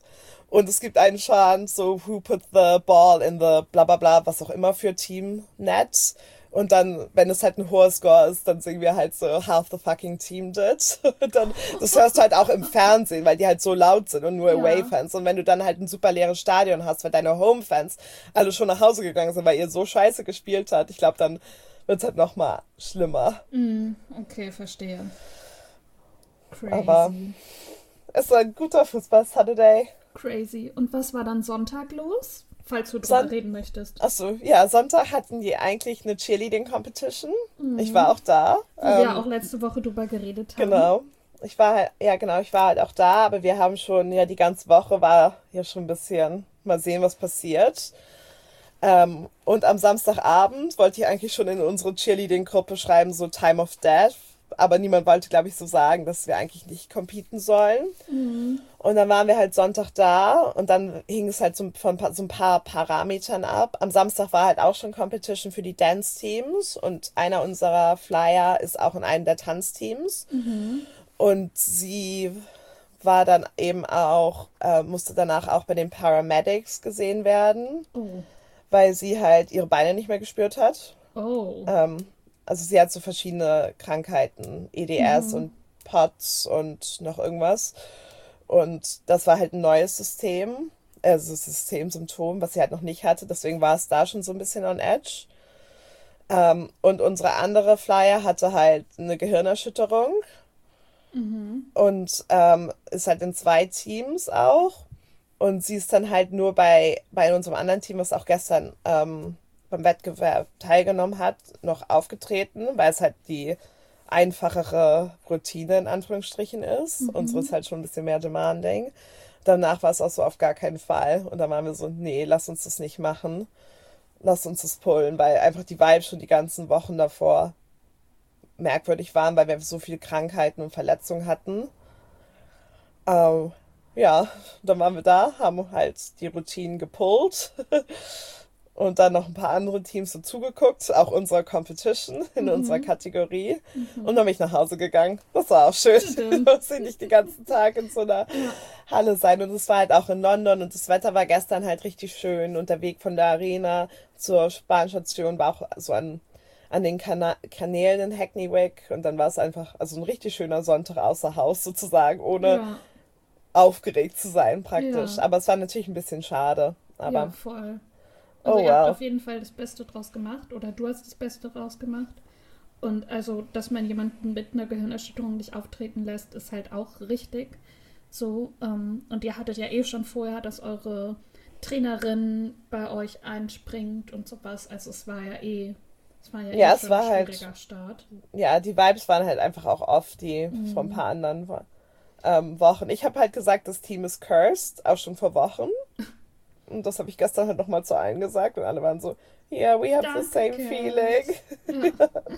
Speaker 1: Und es gibt einen Chant, so, who put the ball in the bla bla bla, was auch immer für Team Net. Und dann, wenn es halt ein hoher Score ist, dann singen wir halt so, half the fucking team did. Und dann, das hörst du halt auch im Fernsehen, weil die halt so laut sind und nur Away-Fans. Und wenn du dann halt ein super leeres Stadion hast, weil deine Home-Fans alle schon nach Hause gegangen sind, weil ihr so scheiße gespielt hat, ich glaube, dann wird's halt noch mal schlimmer.
Speaker 2: Okay, verstehe. Crazy.
Speaker 1: Aber es war ein guter Fußball-Saturday.
Speaker 2: Crazy. Und was war dann Sonntag los? Falls du drüber reden möchtest.
Speaker 1: Achso, ja, Sonntag hatten die eigentlich eine Cheerleading-Competition. Ich war auch da.
Speaker 2: Wo wir auch letzte Woche drüber geredet haben.
Speaker 1: Genau. Ich war halt auch da, aber wir haben schon, ja, die ganze Woche war ja schon ein bisschen, mal sehen, was passiert. Und am Samstagabend wollte ich eigentlich schon in unsere Cheerleading-Gruppe schreiben, so Time of Death. Aber niemand wollte, glaube ich, so sagen, dass wir eigentlich nicht competen sollen. Und dann waren wir halt Sonntag da und dann hing es halt von so ein paar Parametern ab. Am Samstag war halt auch schon Competition für die Dance-Teams und einer unserer Flyer ist auch in einem der Tanzteams. Und sie war dann eben auch, musste danach auch bei den Paramedics gesehen werden, weil sie halt ihre Beine nicht mehr gespürt hat. Also sie hat so verschiedene Krankheiten, EDS und POTS und noch irgendwas. Und das war halt ein neues System, also Systemsymptom, was sie halt noch nicht hatte. Deswegen war es da schon so ein bisschen on edge. Und unsere andere Flyer hatte halt eine Gehirnerschütterung und ist halt in 2 Teams auch. Und sie ist dann halt nur bei unserem anderen Team, was auch gestern beim Wettbewerb teilgenommen hat, noch aufgetreten, weil es halt die einfachere Routine in Anführungsstrichen ist. Unsere ist halt schon ein bisschen mehr demanding. Danach war es auch so auf gar keinen Fall. Und dann waren wir so, nee, lass uns das nicht machen. Lass uns das pullen, weil einfach die Vibes schon die ganzen Wochen davor merkwürdig waren, weil wir so viele Krankheiten und Verletzungen hatten. Ja, dann waren wir da, haben halt die Routinen gepullt. Und dann noch ein paar andere Teams so zugeguckt, auch unserer Competition in unserer Kategorie. Und dann bin ich nach Hause gegangen. Das war auch schön. Du musst nicht den ganzen Tag in so einer Halle sein. Und es war halt auch in London und das Wetter war gestern halt richtig schön. Und der Weg von der Arena zur Bahnstation war auch so an den Kanälen in Hackneywick. Und dann war es einfach, also ein richtig schöner Sonntag außer Haus sozusagen, ohne aufgeregt zu sein praktisch. Aber es war natürlich ein bisschen schade. Aber
Speaker 2: ja, voll. Also ihr habt auf jeden Fall das Beste draus gemacht oder du hast das Beste draus gemacht. Und also, dass man jemanden mit einer Gehirnerschütterung nicht auftreten lässt, ist halt auch richtig. So, und ihr hattet ja eh schon vorher, dass eure Trainerin bei euch einspringt und sowas. Also es war ja schon ein schwieriger Start.
Speaker 1: Ja, die Vibes waren halt einfach auch off, die von ein paar anderen Wochen. Ich habe halt gesagt, das Team ist cursed, auch schon vor Wochen. Und das habe ich gestern halt nochmal zu allen gesagt und alle waren so, yeah, we have the same feeling.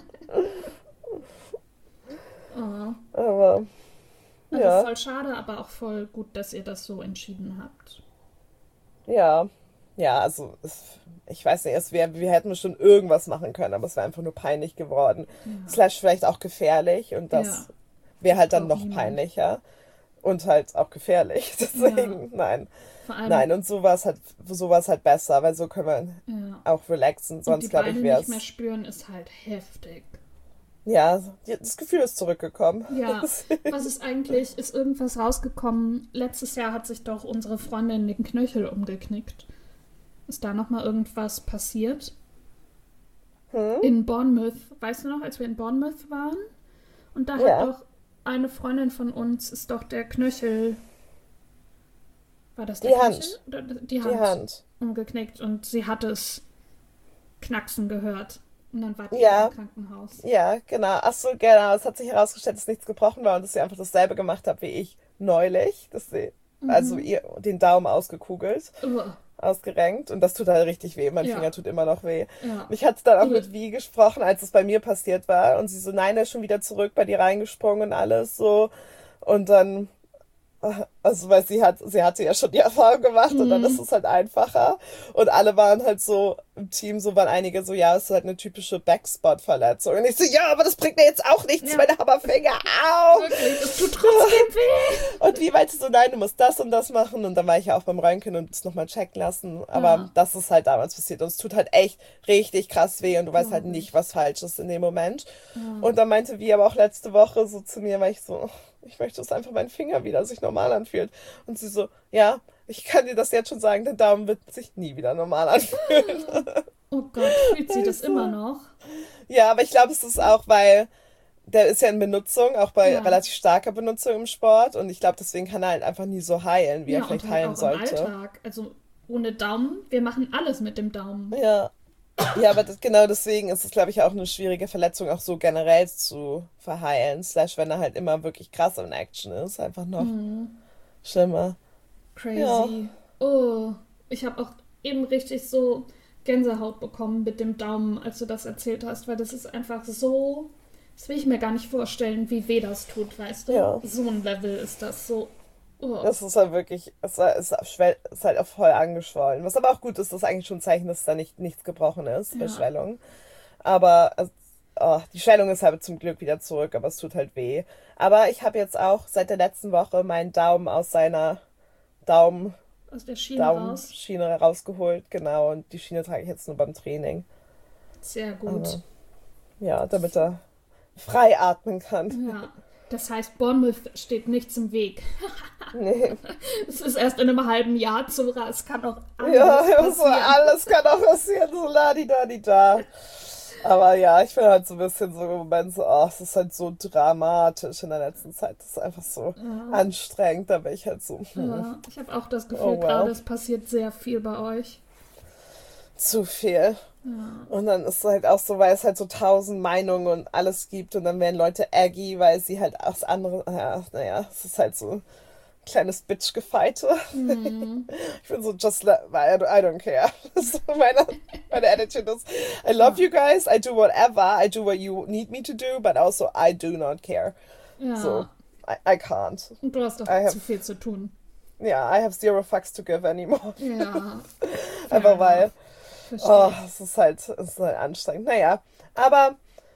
Speaker 2: Ja.
Speaker 1: Aber,
Speaker 2: also voll schade, aber auch voll gut, dass ihr das so entschieden habt.
Speaker 1: Ja, also ich weiß nicht, wir hätten schon irgendwas machen können, aber es wäre einfach nur peinlich geworden. Slash vielleicht auch gefährlich und das wäre halt dann noch peinlicher. Und halt auch gefährlich. Deswegen, nein. Nein, und so war es halt besser, weil so können wir auch relaxen. Sonst, glaube ich, wäre es.
Speaker 2: Nicht mehr spüren ist halt heftig.
Speaker 1: Ja, das Gefühl ist zurückgekommen.
Speaker 2: Ja, was ist eigentlich, ist irgendwas rausgekommen? Letztes Jahr hat sich doch unsere Freundin den Knöchel umgeknickt. Ist da nochmal irgendwas passiert? In Bournemouth, weißt du noch, als wir in Bournemouth waren? Und da hat doch eine Freundin von uns, ist doch der Knöchel, war das der Knöchel? Oder die Hand umgeknickt und sie hat es knacksen gehört. Und dann war die im Krankenhaus.
Speaker 1: Ja, genau. Achso, genau. Es hat sich herausgestellt, dass nichts gebrochen war und dass sie einfach dasselbe gemacht hat wie ich neulich. Dass sie, also ihr den Daumen ausgekugelt. Ausgerenkt und das tut halt richtig weh. Mein Finger tut immer noch weh. Ja. Ich hatte dann auch mit Wie gesprochen, als es bei mir passiert war und sie so, nein, der ist schon wieder zurück bei dir reingesprungen und alles so und dann Also, weil sie hatte ja schon die Erfahrung gemacht und dann ist es halt einfacher. Und alle waren halt so im Team, so waren einige so, ja, es ist halt eine typische Backspot-Verletzung. Und ich so, ja, aber das bringt mir jetzt auch nichts, meine Hammerfinger, au!
Speaker 2: Wirklich, es tut trotzdem weh.
Speaker 1: Und wie meinte so, nein, du musst das und das machen. Und dann war ich ja auch beim Röntgen und es nochmal checken lassen. Aber das ist halt damals passiert. Und es tut halt echt richtig krass weh und du weißt halt nicht, was falsch ist in dem Moment. Und dann meinte wie aber auch letzte Woche so zu mir, weil ich so, ich möchte, dass einfach mein Finger wieder sich normal anfühlt. Und sie so, ja, ich kann dir das jetzt schon sagen, der Daumen wird sich nie wieder normal anfühlen.
Speaker 2: Oh Gott, fühlt sie das immer noch?
Speaker 1: Ja, aber ich glaube, es ist auch, weil der ist ja in Benutzung, auch bei relativ starker Benutzung im Sport. Und ich glaube, deswegen kann er halt einfach nie so heilen, wie er vielleicht
Speaker 2: und halt
Speaker 1: heilen
Speaker 2: auch
Speaker 1: sollte.
Speaker 2: Im Alltag. Also ohne Daumen, wir machen alles mit dem Daumen.
Speaker 1: Ja. Ja, aber genau deswegen ist es, glaube ich, auch eine schwierige Verletzung, auch so generell zu verheilen. Slash, wenn er halt immer wirklich krass in Action ist, einfach noch schlimmer.
Speaker 2: Crazy.
Speaker 1: Ja.
Speaker 2: Oh, ich habe auch eben richtig so Gänsehaut bekommen mit dem Daumen, als du das erzählt hast, weil das ist einfach so, das will ich mir gar nicht vorstellen, wie weh das tut, weißt du?
Speaker 1: Ja.
Speaker 2: So ein Level ist das so. Oh.
Speaker 1: Das ist halt wirklich, ist halt auch voll angeschwollen. Was aber auch gut ist, das ist eigentlich schon ein Zeichen, dass da nichts gebrochen ist bei Schwellung. Aber die Schwellung ist halt zum Glück wieder zurück, aber es tut halt weh. Aber ich habe jetzt auch seit der letzten Woche meinen Daumen aus seiner
Speaker 2: Aus der Schiene raus.
Speaker 1: Schiene rausgeholt, genau. Und die Schiene trage ich jetzt nur beim Training.
Speaker 2: Sehr gut.
Speaker 1: Aber, ja, damit er frei atmen kann.
Speaker 2: Ja. Das heißt, Bournemouth steht nichts im Weg.
Speaker 1: Nee.
Speaker 2: Es ist erst in einem halben Jahr, Zora. Es kann auch
Speaker 1: alles passieren. Alles kann auch passieren, so la-di-da-di-da. Aber ja, ich bin halt so ein bisschen so im Moment so, es ist halt so dramatisch in der letzten Zeit. Das ist einfach so anstrengend, da bin ich halt so.
Speaker 2: Ja, ich habe auch das Gefühl, gerade es passiert sehr viel bei euch.
Speaker 1: Zu viel.
Speaker 2: Ja.
Speaker 1: Und dann ist es halt auch so, weil es halt so 1000 Meinungen und alles gibt und dann werden Leute aggy, weil sie halt aus anderen, es ist halt so ein kleines Bitch-Gefeite. Ich bin so, I don't care. So meine Attitude ist, I love you guys, I do whatever, I do what you need me to do, but also I do not care.
Speaker 2: Ja.
Speaker 1: So, I can't.
Speaker 2: Und du hast doch zu viel zu tun.
Speaker 1: Ja, I have zero fucks to give anymore.
Speaker 2: Ja.
Speaker 1: Einfach weil es ist halt anstrengend. Aber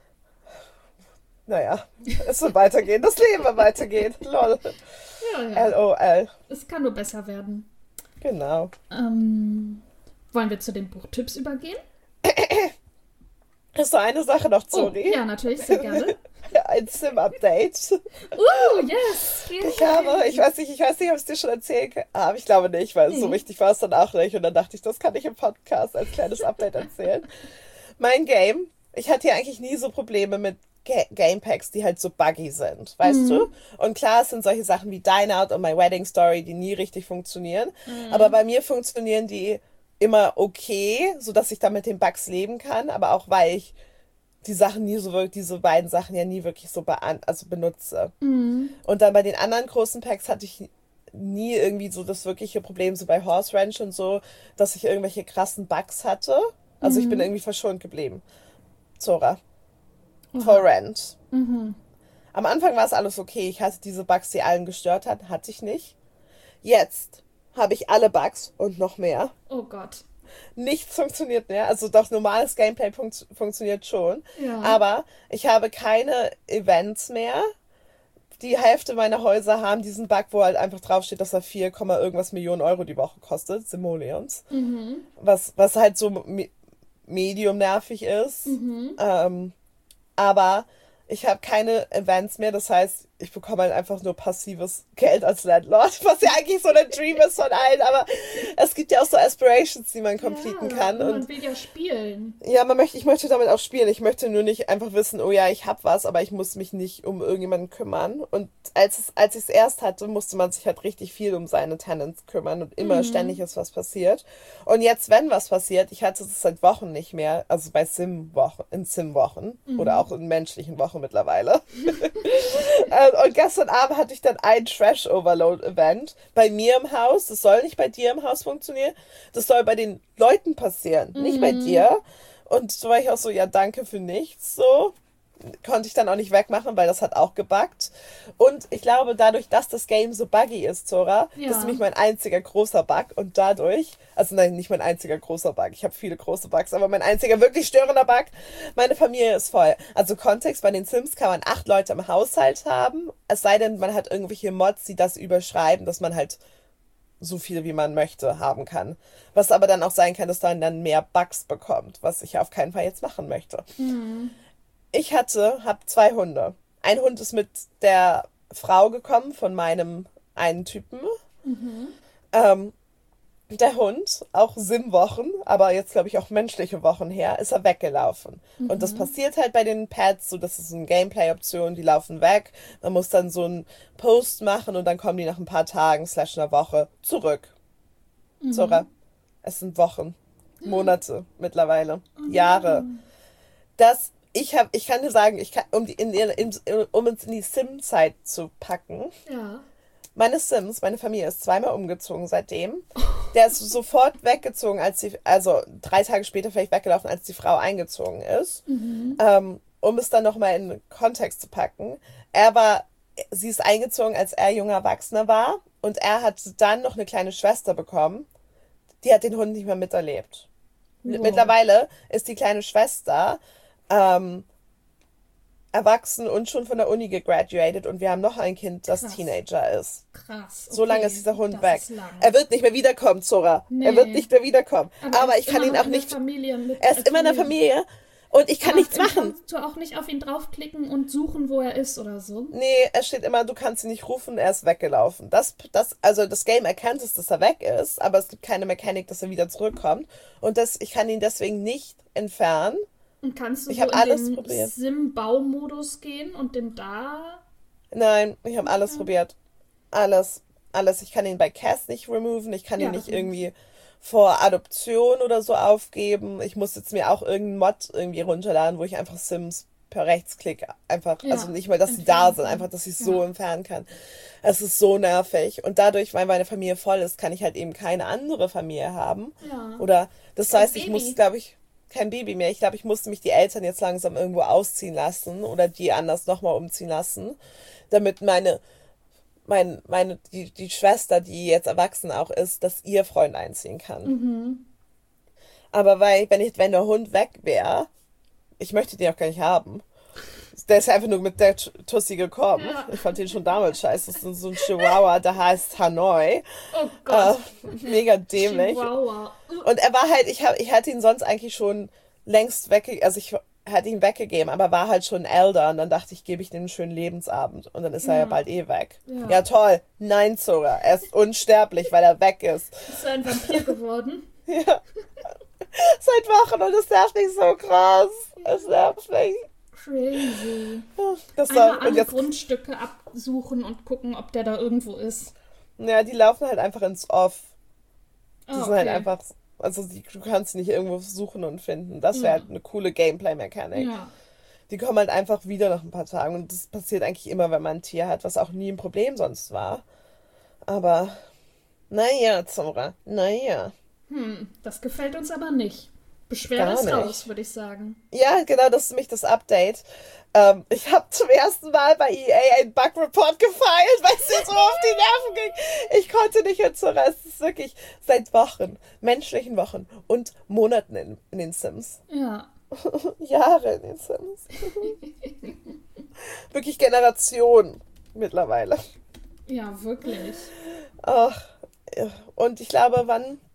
Speaker 1: es wird weitergehen. Das Leben wird weitergehen. Lol.
Speaker 2: Ja.
Speaker 1: LOL.
Speaker 2: Es kann nur besser werden.
Speaker 1: Genau.
Speaker 2: Wollen wir zu den Buchtipps übergehen?
Speaker 1: Ist so eine Sache noch, sorry.
Speaker 2: Ja, natürlich, sehr gerne.
Speaker 1: Ein Sim-Update.
Speaker 2: Yes.
Speaker 1: Ich weiß nicht, ob ich es dir schon erzählt habe. Ich glaube nicht, weil so wichtig war es dann auch nicht. Und dann dachte ich, das kann ich im Podcast als kleines Update erzählen. Mein Game, ich hatte ja eigentlich nie so Probleme mit Gamepacks, die halt so buggy sind, weißt du? Und klar, es sind solche Sachen wie Dine Out und My Wedding Story, die nie richtig funktionieren. Aber bei mir funktionieren die immer okay, sodass ich dann mit den Bugs leben kann. Aber auch, weil ich diese beiden Sachen ja nie wirklich so benutze. Und dann bei den anderen großen Packs hatte ich nie irgendwie so das wirkliche Problem, so bei Horse Ranch und so, dass ich irgendwelche krassen Bugs hatte. Also ich bin irgendwie verschont geblieben. Zora. For Rent. Am Anfang war es alles okay. Ich hatte diese Bugs, die allen gestört hat. Hatte ich nicht. Jetzt habe ich alle Bugs und noch mehr.
Speaker 2: Oh Gott.
Speaker 1: Nichts funktioniert mehr. Also doch, normales Gameplay funktioniert schon.
Speaker 2: Ja.
Speaker 1: Aber ich habe keine Events mehr. Die Hälfte meiner Häuser haben diesen Bug, wo halt einfach draufsteht, dass er 4, irgendwas Millionen Euro die Woche kostet. Simoleons. Was halt so medium nervig ist. Aber ich habe keine Events mehr, das heißt, ich bekomme halt einfach nur passives Geld als Landlord, was ja eigentlich so der Dream ist von allen, aber es gibt ja auch so Aspirations, die man completen kann.
Speaker 2: Und man will ja spielen.
Speaker 1: Ja, ich möchte damit auch spielen. Ich möchte nur nicht einfach wissen, oh ja, ich hab was, aber ich muss mich nicht um irgendjemanden kümmern. Und als ich es erst hatte, musste man sich halt richtig viel um seine Tenants kümmern und immer ständig ist was passiert. Und jetzt, wenn was passiert, ich hatte es seit Wochen nicht mehr, also bei Sim-Wochen oder auch in menschlichen Wochen mittlerweile. Und gestern Abend hatte ich dann ein Trash-Overload-Event bei mir im Haus. Das soll nicht bei dir im Haus funktionieren. Das soll bei den Leuten passieren, nicht bei dir. Und so war ich auch so, ja, danke für nichts, so. konnte ich dann auch nicht wegmachen, weil das hat auch gebuggt. Und ich glaube, dadurch, dass das Game so buggy ist, Zora, das ist nämlich mein einziger großer Bug. Und dadurch, also nein, nicht mein einziger großer Bug, ich habe viele große Bugs, aber mein einziger wirklich störender Bug, meine Familie ist voll. Also Kontext, bei den Sims kann man 8 Leute im Haushalt haben, es sei denn, man hat irgendwelche Mods, die das überschreiben, dass man halt so viel, wie man möchte, haben kann. Was aber dann auch sein kann, dass man dann mehr Bugs bekommt, was ich auf keinen Fall jetzt machen möchte. Ich habe 2 Hunde. Ein Hund ist mit der Frau gekommen von meinem einen Typen. Der Hund, auch Sim-Wochen, aber jetzt glaube ich auch menschliche Wochen her, ist er weggelaufen. Und das passiert halt bei den Pets, so das ist eine Gameplay-Option, die laufen weg. Man muss dann so einen Post machen und dann kommen die nach ein paar Tagen / einer Woche zurück. Zora, es sind Wochen, Monate mittlerweile, Jahre. Ich kann dir sagen, um uns in die Sim-Zeit zu packen.
Speaker 2: Ja.
Speaker 1: Meine Familie ist 2-mal umgezogen seitdem. Der ist sofort weggezogen, also 3 Tage später vielleicht weggelaufen, als die Frau eingezogen ist. Um es dann nochmal in Kontext zu packen. Sie ist eingezogen, als er junger Erwachsener war. Und er hat dann noch eine kleine Schwester bekommen. Die hat den Hund nicht mehr miterlebt.
Speaker 2: Wow.
Speaker 1: Mittlerweile ist die kleine Schwester erwachsen und schon von der Uni gegraduated und wir haben noch ein Kind, das Teenager ist.
Speaker 2: Krass.
Speaker 1: So lange ist dieser Hund
Speaker 2: das
Speaker 1: weg.
Speaker 2: Ist lang.
Speaker 1: Er wird nicht mehr wiederkommen, Zora.
Speaker 2: Nee.
Speaker 1: Er wird nicht mehr wiederkommen. Aber
Speaker 2: er
Speaker 1: ich kann
Speaker 2: immer
Speaker 1: ihn
Speaker 2: noch
Speaker 1: auch
Speaker 2: in der
Speaker 1: nicht.
Speaker 2: Familie mit,
Speaker 1: Er ist immer in der Familie und ich kann nichts machen.
Speaker 2: Kannst du auch nicht auf ihn draufklicken und suchen, wo er ist oder so?
Speaker 1: Nee, es steht immer, du kannst ihn nicht rufen, er ist weggelaufen. Also das Game erkennt es, dass er weg ist, aber es gibt keine Mechanik, dass er wieder zurückkommt. Und ich kann ihn deswegen nicht entfernen.
Speaker 2: Und kannst du
Speaker 1: Ich
Speaker 2: so
Speaker 1: hab
Speaker 2: in
Speaker 1: alles
Speaker 2: den
Speaker 1: probiert.
Speaker 2: Sim-Baumodus gehen und den da...
Speaker 1: Nein, ich habe alles probiert. Alles. Ich kann ihn bei Cass nicht removen. Ich kann ihn nicht irgendwie vor Adoption oder so aufgeben. Ich muss jetzt mir auch irgendeinen Mod irgendwie runterladen, wo ich einfach Sims per Rechtsklick einfach, also nicht mal, dass sie da sind, einfach, dass ich es so entfernen kann. Es ist so nervig. Und dadurch, weil meine Familie voll ist, kann ich halt eben keine andere Familie haben.
Speaker 2: Ja.
Speaker 1: Oder, das
Speaker 2: Kein
Speaker 1: heißt, ich
Speaker 2: Baby.
Speaker 1: muss, glaube ich, kein Baby mehr. Ich glaube, ich musste mich die Eltern jetzt langsam irgendwo ausziehen lassen oder die anders nochmal umziehen lassen, damit die Schwester, die jetzt erwachsen auch ist, dass ihr Freund einziehen kann. Aber wenn der Hund weg wäre, ich möchte den auch gar nicht haben. Der ist ja einfach nur mit der Tussi gekommen.
Speaker 2: Ja.
Speaker 1: Ich fand den schon damals scheiße. Das ist so ein Chihuahua, der heißt Hanoi.
Speaker 2: Oh Gott.
Speaker 1: Mega dämlich.
Speaker 2: Chihuahua.
Speaker 1: Und er war halt, ich hatte ihn sonst eigentlich schon längst also ich hatte ihn weggegeben, aber war halt schon älter und dann dachte ich, gebe ich dem einen schönen Lebensabend und dann ist er ja bald weg.
Speaker 2: Ja.
Speaker 1: Ja toll, nein Zora, er ist unsterblich, weil er weg ist.
Speaker 2: Ist er ein Vampir geworden?
Speaker 1: Ja. Seit Wochen und es nervt mich so krass. Es nervt mich.
Speaker 2: Crazy.
Speaker 1: Das
Speaker 2: Einmal
Speaker 1: war, und
Speaker 2: alle
Speaker 1: jetzt,
Speaker 2: Grundstücke absuchen und gucken, ob der da irgendwo ist.
Speaker 1: ja, die laufen halt einfach ins Off. Die
Speaker 2: Oh,
Speaker 1: sind halt einfach, also du kannst nicht irgendwo suchen und finden. Das wäre halt eine coole Gameplay-Mechanik.
Speaker 2: Ja.
Speaker 1: Die kommen halt einfach wieder nach ein paar Tagen und das passiert eigentlich immer, wenn man ein Tier hat, was auch nie ein Problem sonst war. Aber, naja, Zora, naja.
Speaker 2: Das gefällt uns aber nicht. Beschwerde
Speaker 1: Gar
Speaker 2: ist
Speaker 1: nicht.
Speaker 2: raus, würde ich sagen.
Speaker 1: Ja, genau, das ist nämlich das Update. Ich habe zum ersten Mal bei EA einen Bug-Report gefeilt, weil es mir so auf die Nerven ging. Ich konnte nicht mehr zur Rest. Es ist wirklich seit Wochen, menschlichen Wochen und Monaten in den Sims.
Speaker 2: Ja.
Speaker 1: Jahre in den Sims. Wirklich Generationen mittlerweile.
Speaker 2: Ja, wirklich.
Speaker 1: Ach, ja. Und ich glaube,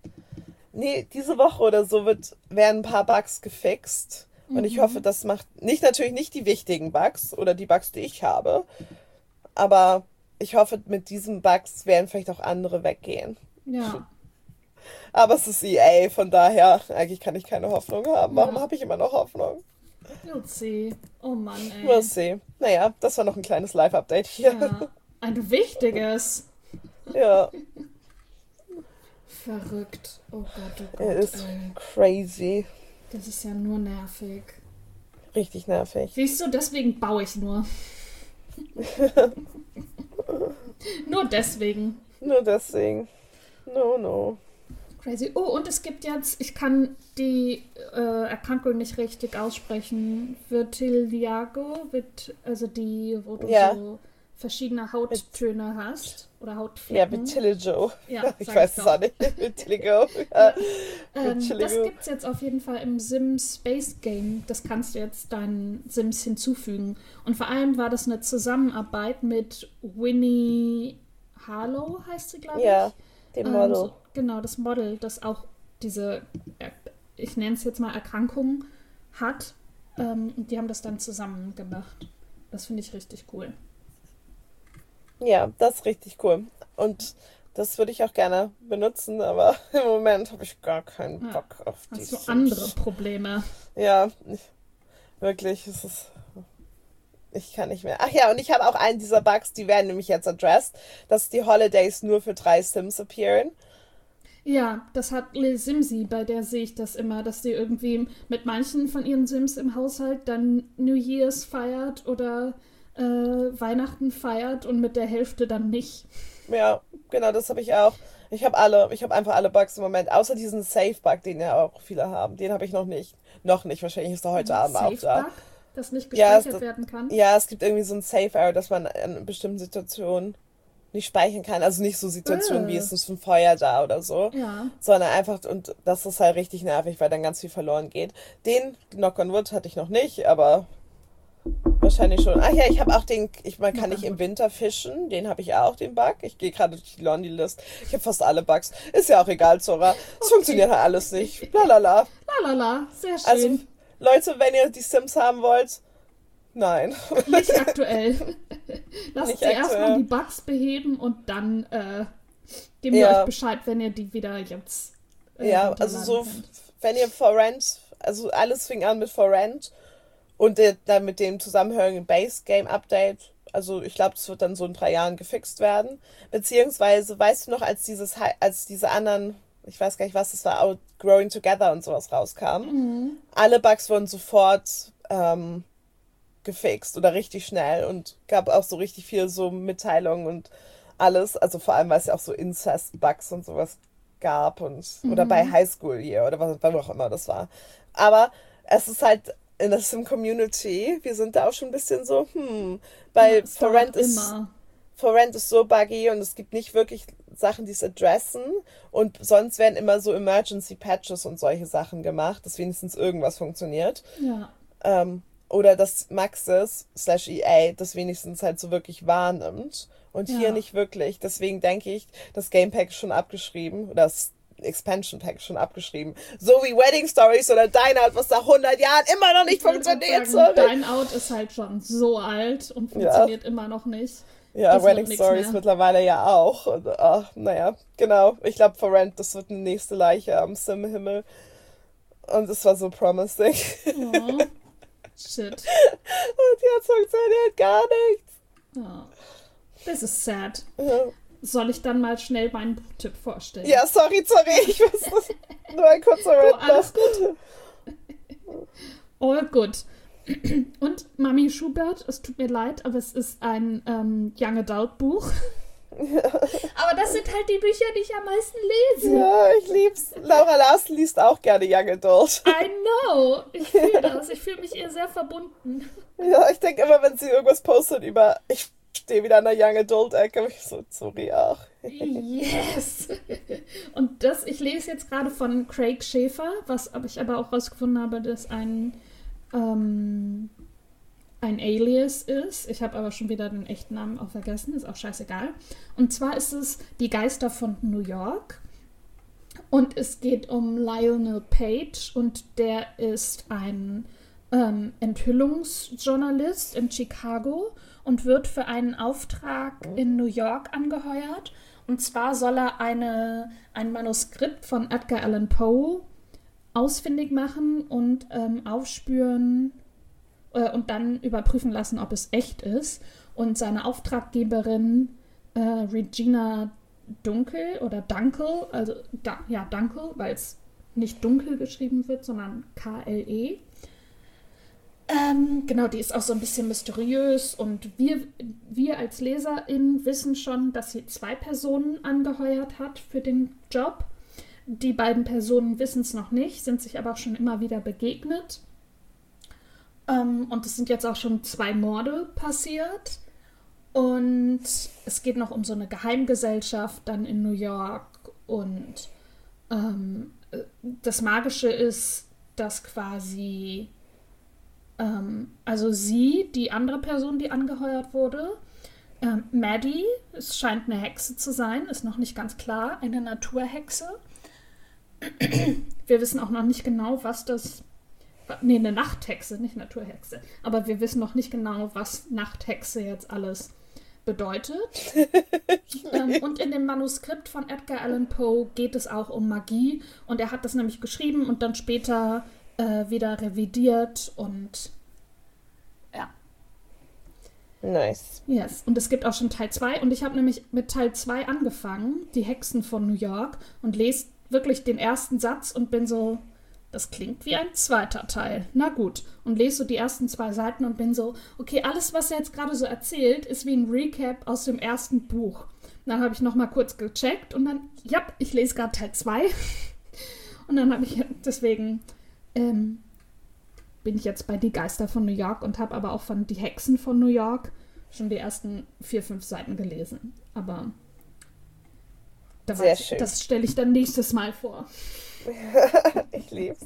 Speaker 1: diese Woche oder so werden ein paar Bugs gefixt. Und ich hoffe, das macht natürlich nicht die wichtigen Bugs oder die Bugs, die ich habe. Aber ich hoffe, mit diesen Bugs werden vielleicht auch andere weggehen.
Speaker 2: Ja.
Speaker 1: Aber es ist EA, von daher, eigentlich kann ich keine Hoffnung haben. Warum habe ich immer noch Hoffnung?
Speaker 2: We'll see. Oh Mann, ey.
Speaker 1: We'll see. Naja, das war noch ein kleines Live-Update hier.
Speaker 2: Ja. Ein wichtiges.
Speaker 1: Ja,
Speaker 2: Verrückt. Oh Gott, oh Gott.
Speaker 1: er ist
Speaker 2: ey.
Speaker 1: crazy.
Speaker 2: Das ist ja nur nervig.
Speaker 1: Richtig nervig.
Speaker 2: Siehst du, deswegen baue ich nur. Nur deswegen.
Speaker 1: Nur deswegen. No.
Speaker 2: Crazy. Oh, und es gibt jetzt, ich kann die Erkrankung nicht richtig aussprechen, Vitiligo, also die, wo du so verschiedene Hauttöne hast oder Hautflecken.
Speaker 1: Ja, Vitiligo.
Speaker 2: Ja,
Speaker 1: ich weiß es auch nicht. Vitiligo.
Speaker 2: Das gibt es jetzt auf jeden Fall im Sims Space Game. Das kannst du jetzt deinen Sims hinzufügen. Und vor allem war das eine Zusammenarbeit mit Winnie Harlow, heißt sie, glaube ich.
Speaker 1: Ja, dem Model.
Speaker 2: Genau, das Model, das auch diese, ich nenne es jetzt mal Erkrankung hat. Und die haben das dann zusammen gemacht. Das finde ich richtig cool.
Speaker 1: Ja, das ist richtig cool. Und das würde ich auch gerne benutzen, aber im Moment habe ich gar keinen Bock auf die
Speaker 2: Hast du andere Probleme?
Speaker 1: Ja, wirklich, ich kann nicht mehr. Ach ja, und ich habe auch einen dieser Bugs, die werden nämlich jetzt addressed, dass die Holidays nur für 3 Sims appearen.
Speaker 2: Ja, das hat Lil Simsi, bei der sehe ich das immer, dass die irgendwie mit manchen von ihren Sims im Haushalt dann New Year's feiert oder Weihnachten feiert und mit der Hälfte dann nicht.
Speaker 1: Ja, genau, das habe ich auch. Ich habe einfach alle Bugs im Moment, außer diesen Safe-Bug, den ja auch viele haben. Den habe ich noch nicht. Noch nicht, wahrscheinlich ist er heute Abend auch da.
Speaker 2: Safe-Bug, das nicht gespeichert werden kann?
Speaker 1: Ja, es gibt irgendwie so ein Safe-Error, dass man in bestimmten Situationen nicht speichern kann. Also nicht so Situationen wie es ist ein Feuer da oder so.
Speaker 2: Ja.
Speaker 1: Sondern einfach, und das ist halt richtig nervig, weil dann ganz viel verloren geht. Den Knock on Wood hatte ich noch nicht, aber wahrscheinlich schon. Ach ja, ich habe auch man kann nicht im Winter fischen. Den habe ich auch, den Bug. Ich gehe gerade durch die Laundry-List. Ich habe fast alle Bugs. Ist ja auch egal, Zora. Es funktioniert halt alles nicht. Lalala.
Speaker 2: Lalala, sehr schön.
Speaker 1: Also, Leute, wenn ihr die Sims haben wollt, nein.
Speaker 2: Nicht aktuell. Lasst sie erstmal
Speaker 1: aktuell.
Speaker 2: die Bugs beheben und dann geben wir euch Bescheid, wenn ihr die wieder jetzt
Speaker 1: ja, also so, wenn ihr For Rent, also alles fing an mit For Rent und dann mit dem zusammenhörigen Base Game Update. Also ich glaube, das wird dann so in 3 Jahren gefixt werden. Beziehungsweise, weißt du noch, als diese anderen, ich weiß gar nicht, was das war, Growing Together und sowas rauskam, alle Bugs wurden sofort gefixt oder richtig schnell und gab auch so richtig viel so Mitteilungen und alles. Also vor allem, weil es ja auch so Incest-Bugs und sowas gab und oder bei High School Year oder was auch immer das war. Aber es ist halt in der Sim-Community, wir sind da auch schon ein bisschen so, weil For Rent ist so buggy und es gibt nicht wirklich Sachen, die es adressen und sonst werden immer so Emergency Patches und solche Sachen gemacht, dass wenigstens irgendwas funktioniert.
Speaker 2: Ja.
Speaker 1: Oder dass Maxis/EA das wenigstens halt so wirklich wahrnimmt und hier nicht wirklich. Deswegen denke ich, das Game Pack ist schon abgeschrieben oder das Expansion Pack ist schon abgeschrieben. So wie Wedding Stories oder Dine Out, was nach 100 Jahren immer noch nicht funktioniert.
Speaker 2: Dine Out ist halt schon so alt und funktioniert immer noch nicht.
Speaker 1: Ja,
Speaker 2: Das
Speaker 1: Wedding
Speaker 2: wird
Speaker 1: Stories
Speaker 2: nix mehr.
Speaker 1: mittlerweile ja auch. Und, naja, genau. Ich glaube, For Rent, das wird eine nächste Leiche am Sim-Himmel. Und es war so promising.
Speaker 2: Oh, shit.
Speaker 1: Und jetzt funktioniert gar nichts.
Speaker 2: Oh. Das ist sad.
Speaker 1: Ja.
Speaker 2: Soll ich dann mal schnell meinen Buchtipp vorstellen?
Speaker 1: Ja, sorry, ich wusste nur ein kurzer
Speaker 2: Oh,
Speaker 1: Rant
Speaker 2: alles
Speaker 1: noch.
Speaker 2: gut. All gut. Und Mami Schubert, es tut mir leid, aber es ist ein Young Adult Buch. Aber das sind halt die Bücher, die ich am meisten lese.
Speaker 1: Ja, ich lieb's. Laura Larson liest auch gerne Young Adult.
Speaker 2: I know. Ich fühle das. Ich fühle mich ihr sehr verbunden.
Speaker 1: Ja, ich denke immer, wenn sie irgendwas postet über, ich stehe wieder an der Young Adult Ecke, ich so, sorry, auch.
Speaker 2: Yes. Und ich lese jetzt gerade von Craig Schäfer, was ich aber auch rausgefunden habe, dass ein Alias ist. Ich habe aber schon wieder den echten Namen auch vergessen, ist auch scheißegal. Und zwar ist es Die Geister von New York. Und es geht um Lionel Page und der ist ein Enthüllungsjournalist in Chicago und wird für einen Auftrag in New York angeheuert. Und zwar soll er ein Manuskript von Edgar Allan Poe ausfindig machen und aufspüren und dann überprüfen lassen, ob es echt ist. Und seine Auftraggeberin Regina Dunkel oder Dunkel, also Dunkel, weil es nicht dunkel geschrieben wird, sondern KLE. Genau, die ist auch so ein bisschen mysteriös und wir als LeserInnen wissen schon, dass sie 2 Personen angeheuert hat für den Job. Die beiden Personen wissen es noch nicht, sind sich aber auch schon immer wieder begegnet. Und es sind jetzt auch schon 2 Morde passiert. Und es geht noch um so eine Geheimgesellschaft dann in New York. Und das Magische ist, dass quasi also sie, die andere Person, die angeheuert wurde, Maddie, es scheint eine Hexe zu sein, ist noch nicht ganz klar, eine Naturhexe. Wir wissen auch noch nicht genau, was das... Nee, eine Nachthexe, nicht Naturhexe. Aber wir wissen noch nicht genau, was Nachthexe jetzt alles bedeutet. Und in dem Manuskript von Edgar Allan Poe geht es auch um Magie. Und er hat das nämlich geschrieben und dann später wieder revidiert und ja.
Speaker 1: Nice.
Speaker 2: Yes. Und es gibt auch schon Teil 2 und ich habe nämlich mit Teil 2 angefangen, die Hexen von New York, und lese wirklich den ersten Satz und bin so, das klingt wie ein zweiter Teil. Na gut. Und lese so die ersten 2 Seiten und bin so, okay, alles, was er jetzt gerade so erzählt, ist wie ein Recap aus dem ersten Buch. Dann habe ich nochmal kurz gecheckt und dann, ja, ich lese gerade Teil 2. Und dann habe ich, deswegen bin ich jetzt bei Die Geister von New York und habe aber auch von Die Hexen von New York schon die ersten 4, 5 Seiten gelesen. Aber das stelle ich dann nächstes Mal vor.
Speaker 1: Ich lieb's.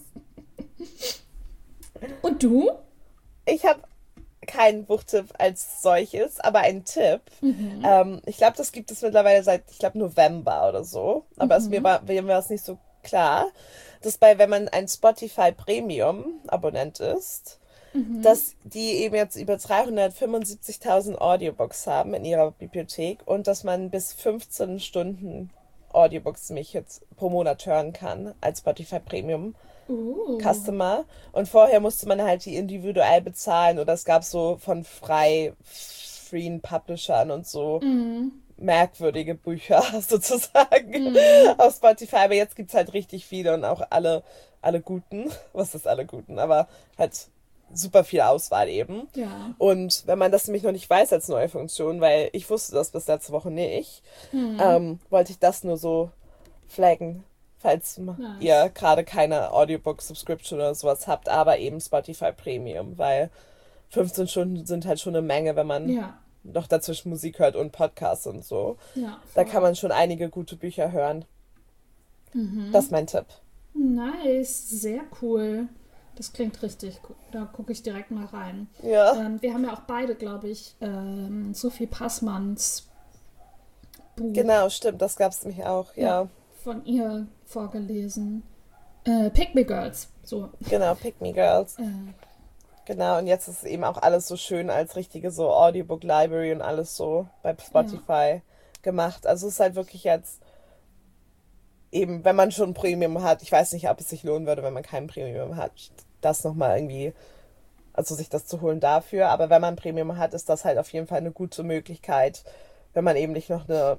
Speaker 2: Und du?
Speaker 1: Ich habe keinen Buchtipp als solches, aber einen Tipp. Ich glaube, das gibt es mittlerweile seit, ich glaube, November oder so. Aber mir war es nicht so klar, dass wenn man ein Spotify Premium Abonnent ist, dass die eben jetzt über 375.000 Audiobooks haben in ihrer Bibliothek und dass man bis 15 Stunden Audiobooks mich jetzt pro Monat hören kann als Spotify Premium Customer. Und vorher musste man halt die individuell bezahlen oder es gab so von freien Publishern und so merkwürdige Bücher sozusagen auf Spotify. Aber jetzt gibt es halt richtig viele und auch alle guten. Was ist alle guten? Aber halt super viel Auswahl eben.
Speaker 2: Ja.
Speaker 1: Und wenn man das nämlich noch nicht weiß als neue Funktion, weil ich wusste das bis letzte Woche nicht, wollte ich das nur so flaggen, falls ihr gerade keine Audiobook-Subscription oder sowas habt, aber eben Spotify Premium, weil 15 Stunden sind halt schon eine Menge, wenn man noch dazwischen Musik hört und Podcasts und so.
Speaker 2: Ja,
Speaker 1: da kann man schon einige gute Bücher hören. Das ist mein Tipp.
Speaker 2: Nice, sehr cool. Das klingt richtig gut. Da gucke ich direkt mal rein.
Speaker 1: Ja.
Speaker 2: Wir haben ja auch beide, glaube ich, Sophie Passmanns Buch.
Speaker 1: Genau, stimmt. Das gab es nämlich auch, ja.
Speaker 2: Von ihr vorgelesen. Pick Me Girls. So.
Speaker 1: Genau, Pick Me Girls. Genau, und jetzt ist eben auch alles so schön als richtige so Audiobook Library und alles so bei Spotify gemacht. Also es ist halt wirklich jetzt eben, wenn man schon ein Premium hat, ich weiß nicht, ob es sich lohnen würde, wenn man kein Premium hat, das nochmal irgendwie, also sich das zu holen dafür. Aber wenn man ein Premium hat, ist das halt auf jeden Fall eine gute Möglichkeit, wenn man eben nicht noch eine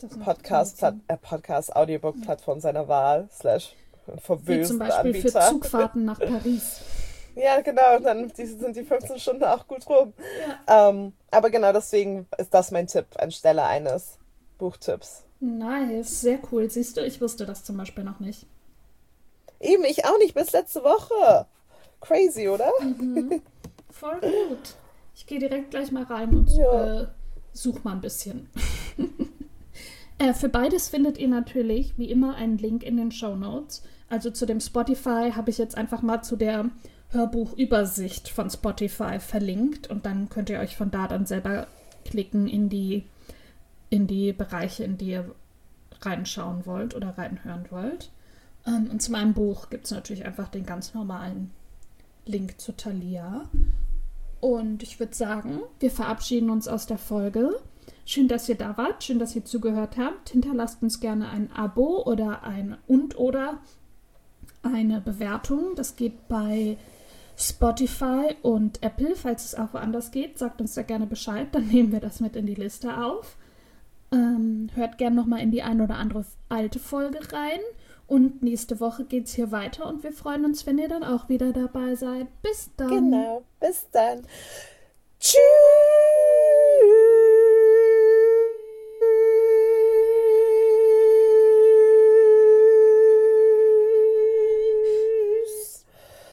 Speaker 1: Podcast-Audiobook-Plattform seiner Wahl / verwöhnten
Speaker 2: wie zum Beispiel
Speaker 1: Anbieter.
Speaker 2: Für Zugfahrten nach Paris.
Speaker 1: Ja, genau, und dann sind die 15 Stunden auch gut rum.
Speaker 2: Ja.
Speaker 1: Aber genau deswegen ist das mein Tipp anstelle eines Buchtipps.
Speaker 2: Nice, sehr cool. Siehst du, ich wusste das zum Beispiel noch nicht.
Speaker 1: Eben, ich auch nicht, bis letzte Woche. Crazy, oder?
Speaker 2: Voll gut. Ich gehe direkt gleich mal rein und such mal ein bisschen. Für beides findet ihr natürlich wie immer einen Link in den Shownotes. Also zu dem Spotify habe ich jetzt einfach mal zu der Hörbuchübersicht von Spotify verlinkt und dann könnt ihr euch von da dann selber klicken in die Bereiche, in die ihr reinschauen wollt oder reinhören wollt. Und zu meinem Buch gibt es natürlich einfach den ganz normalen Link zu Thalia. Und ich würde sagen, wir verabschieden uns aus der Folge. Schön, dass ihr da wart, schön, dass ihr zugehört habt. Hinterlasst uns gerne ein Abo oder oder eine Bewertung. Das geht bei Spotify und Apple. Falls es auch woanders geht, sagt uns da gerne Bescheid. Dann nehmen wir das mit in die Liste auf. Hört gerne nochmal in die ein oder andere alte Folge rein. Und nächste Woche geht's hier weiter und wir freuen uns, wenn ihr dann auch wieder dabei seid. Bis dann.
Speaker 1: Genau, bis dann. Tschüss.